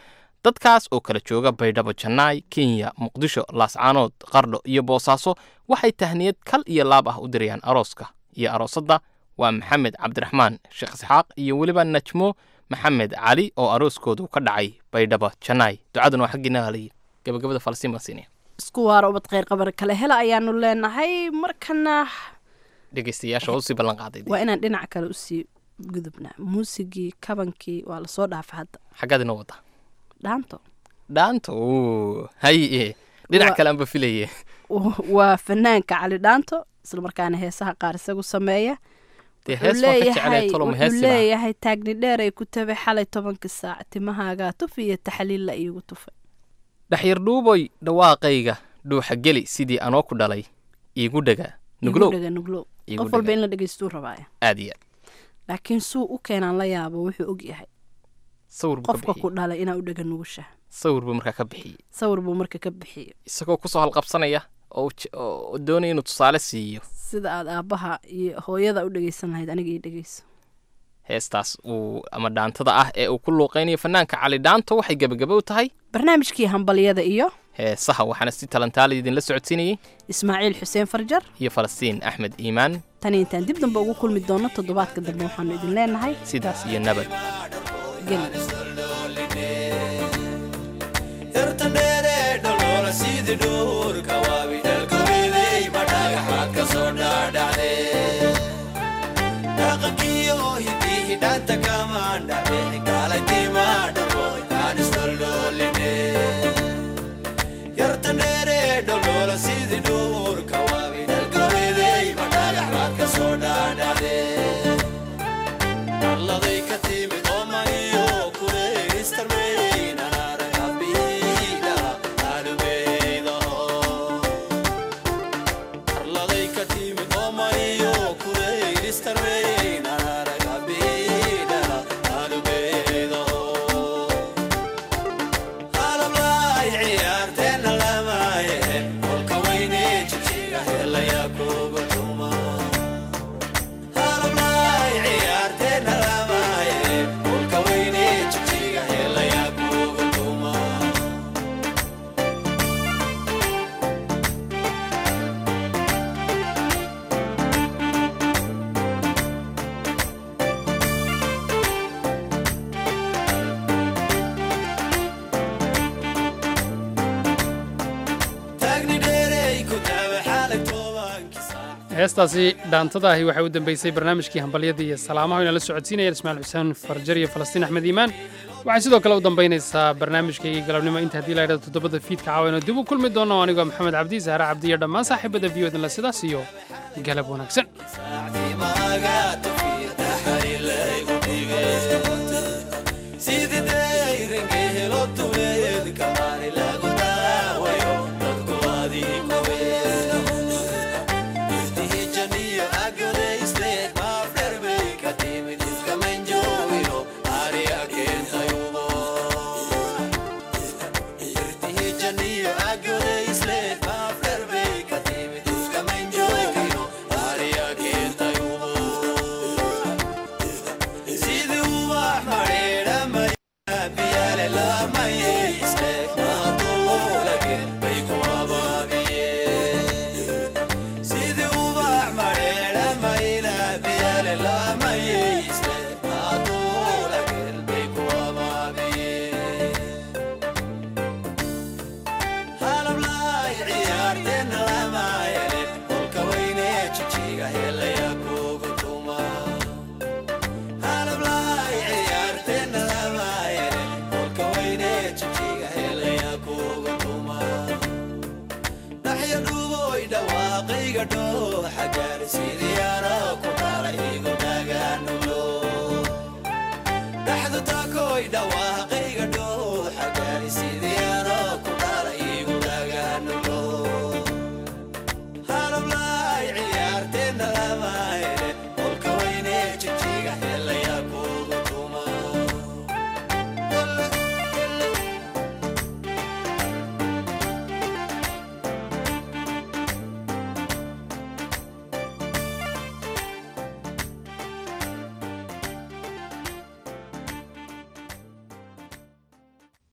dadkaas oo kala jooga baydhabo jannaay kenya muqdisho laascaanood qardho iyo boosaaso waxay tahniyad kal iyo laab ah u dirayaan arooska iyo aroosadda waa maxamed cabdiraxmaan sheekh isxaaq iyo weliba najmo maxamed cali oo arooskoodu ka dhacay baydhabo jannaay ducadan waa xaggiina halay gabagabada falastiin baan siinaya isku waara ubad khayr qabar kale hela ayaanu leenahay markana dhegeystayaasha waa usii ballan qaaday waa inaan dhinac kale usii gudubnaa muusigii kabankii waa lasoo dhaafa hadda xaggaad inoo wada dhaanto haye dhinac kale aanba filaye waa fanaanka cali dhaanto isla markaana heesaha qaar isagu sameeya wuxuu leeyahay taagni dheer ay ku tabay xalay 10 saac timahaagaa tuf iyo taxliil la iigu tufay dhaxyar dhuuboy dhawaaqayga dhuuxa geli sidii anoo ku dhalay iigu dhaga nuglow qof walba in la dhegeystuu rabaaya aad iyo aad laakiin suu u keenaan la yaabo wuxuu og yahay qofka ku dhalay inaa u dhaga nugusha sawir buu marka ka bixiyey isagoo kusoo halqabsanaya oo doonaya inuu tusaale siiyo sida aad aabbaha iyo hooyada u dhegeysan lahayd aniga ii dhegeyso heestaas uu ama dhaantada ah ee uu ku luuqaynayo fanaanka cali dhaanto waxay gebagaba u tahay barnaamijkii hambalyada iyo heesaha waxaana si talantaala idinla socodsiinayay ismaaciil xuseen farjar iyo falastiin axmed iimaan tani intaan dib dambe ugu kulmi doono toddobaadka dambe waxaanu idin leenahay sidaas iyo nabad heestaasi dhaantadaahi waxay u dambeysay barnaamijkii hambalyada iyo salaamaha inaan la socodsiinayaan ismaaciil xuseen farjar iyo falastiin axmed iimaan waxay sidoo kale u dambaynaysaa barnaamijkaygii galabnimo inta haddii la yidhahdo toddobada fiidka caawayno dib u kulmi doono anigoo maxamed cabdi sahre cabdi iyo dhammaan saaxiibada v o idinla sidaas iyo galab wanaagsan dhawaaqayga dhooxa gaarsiiday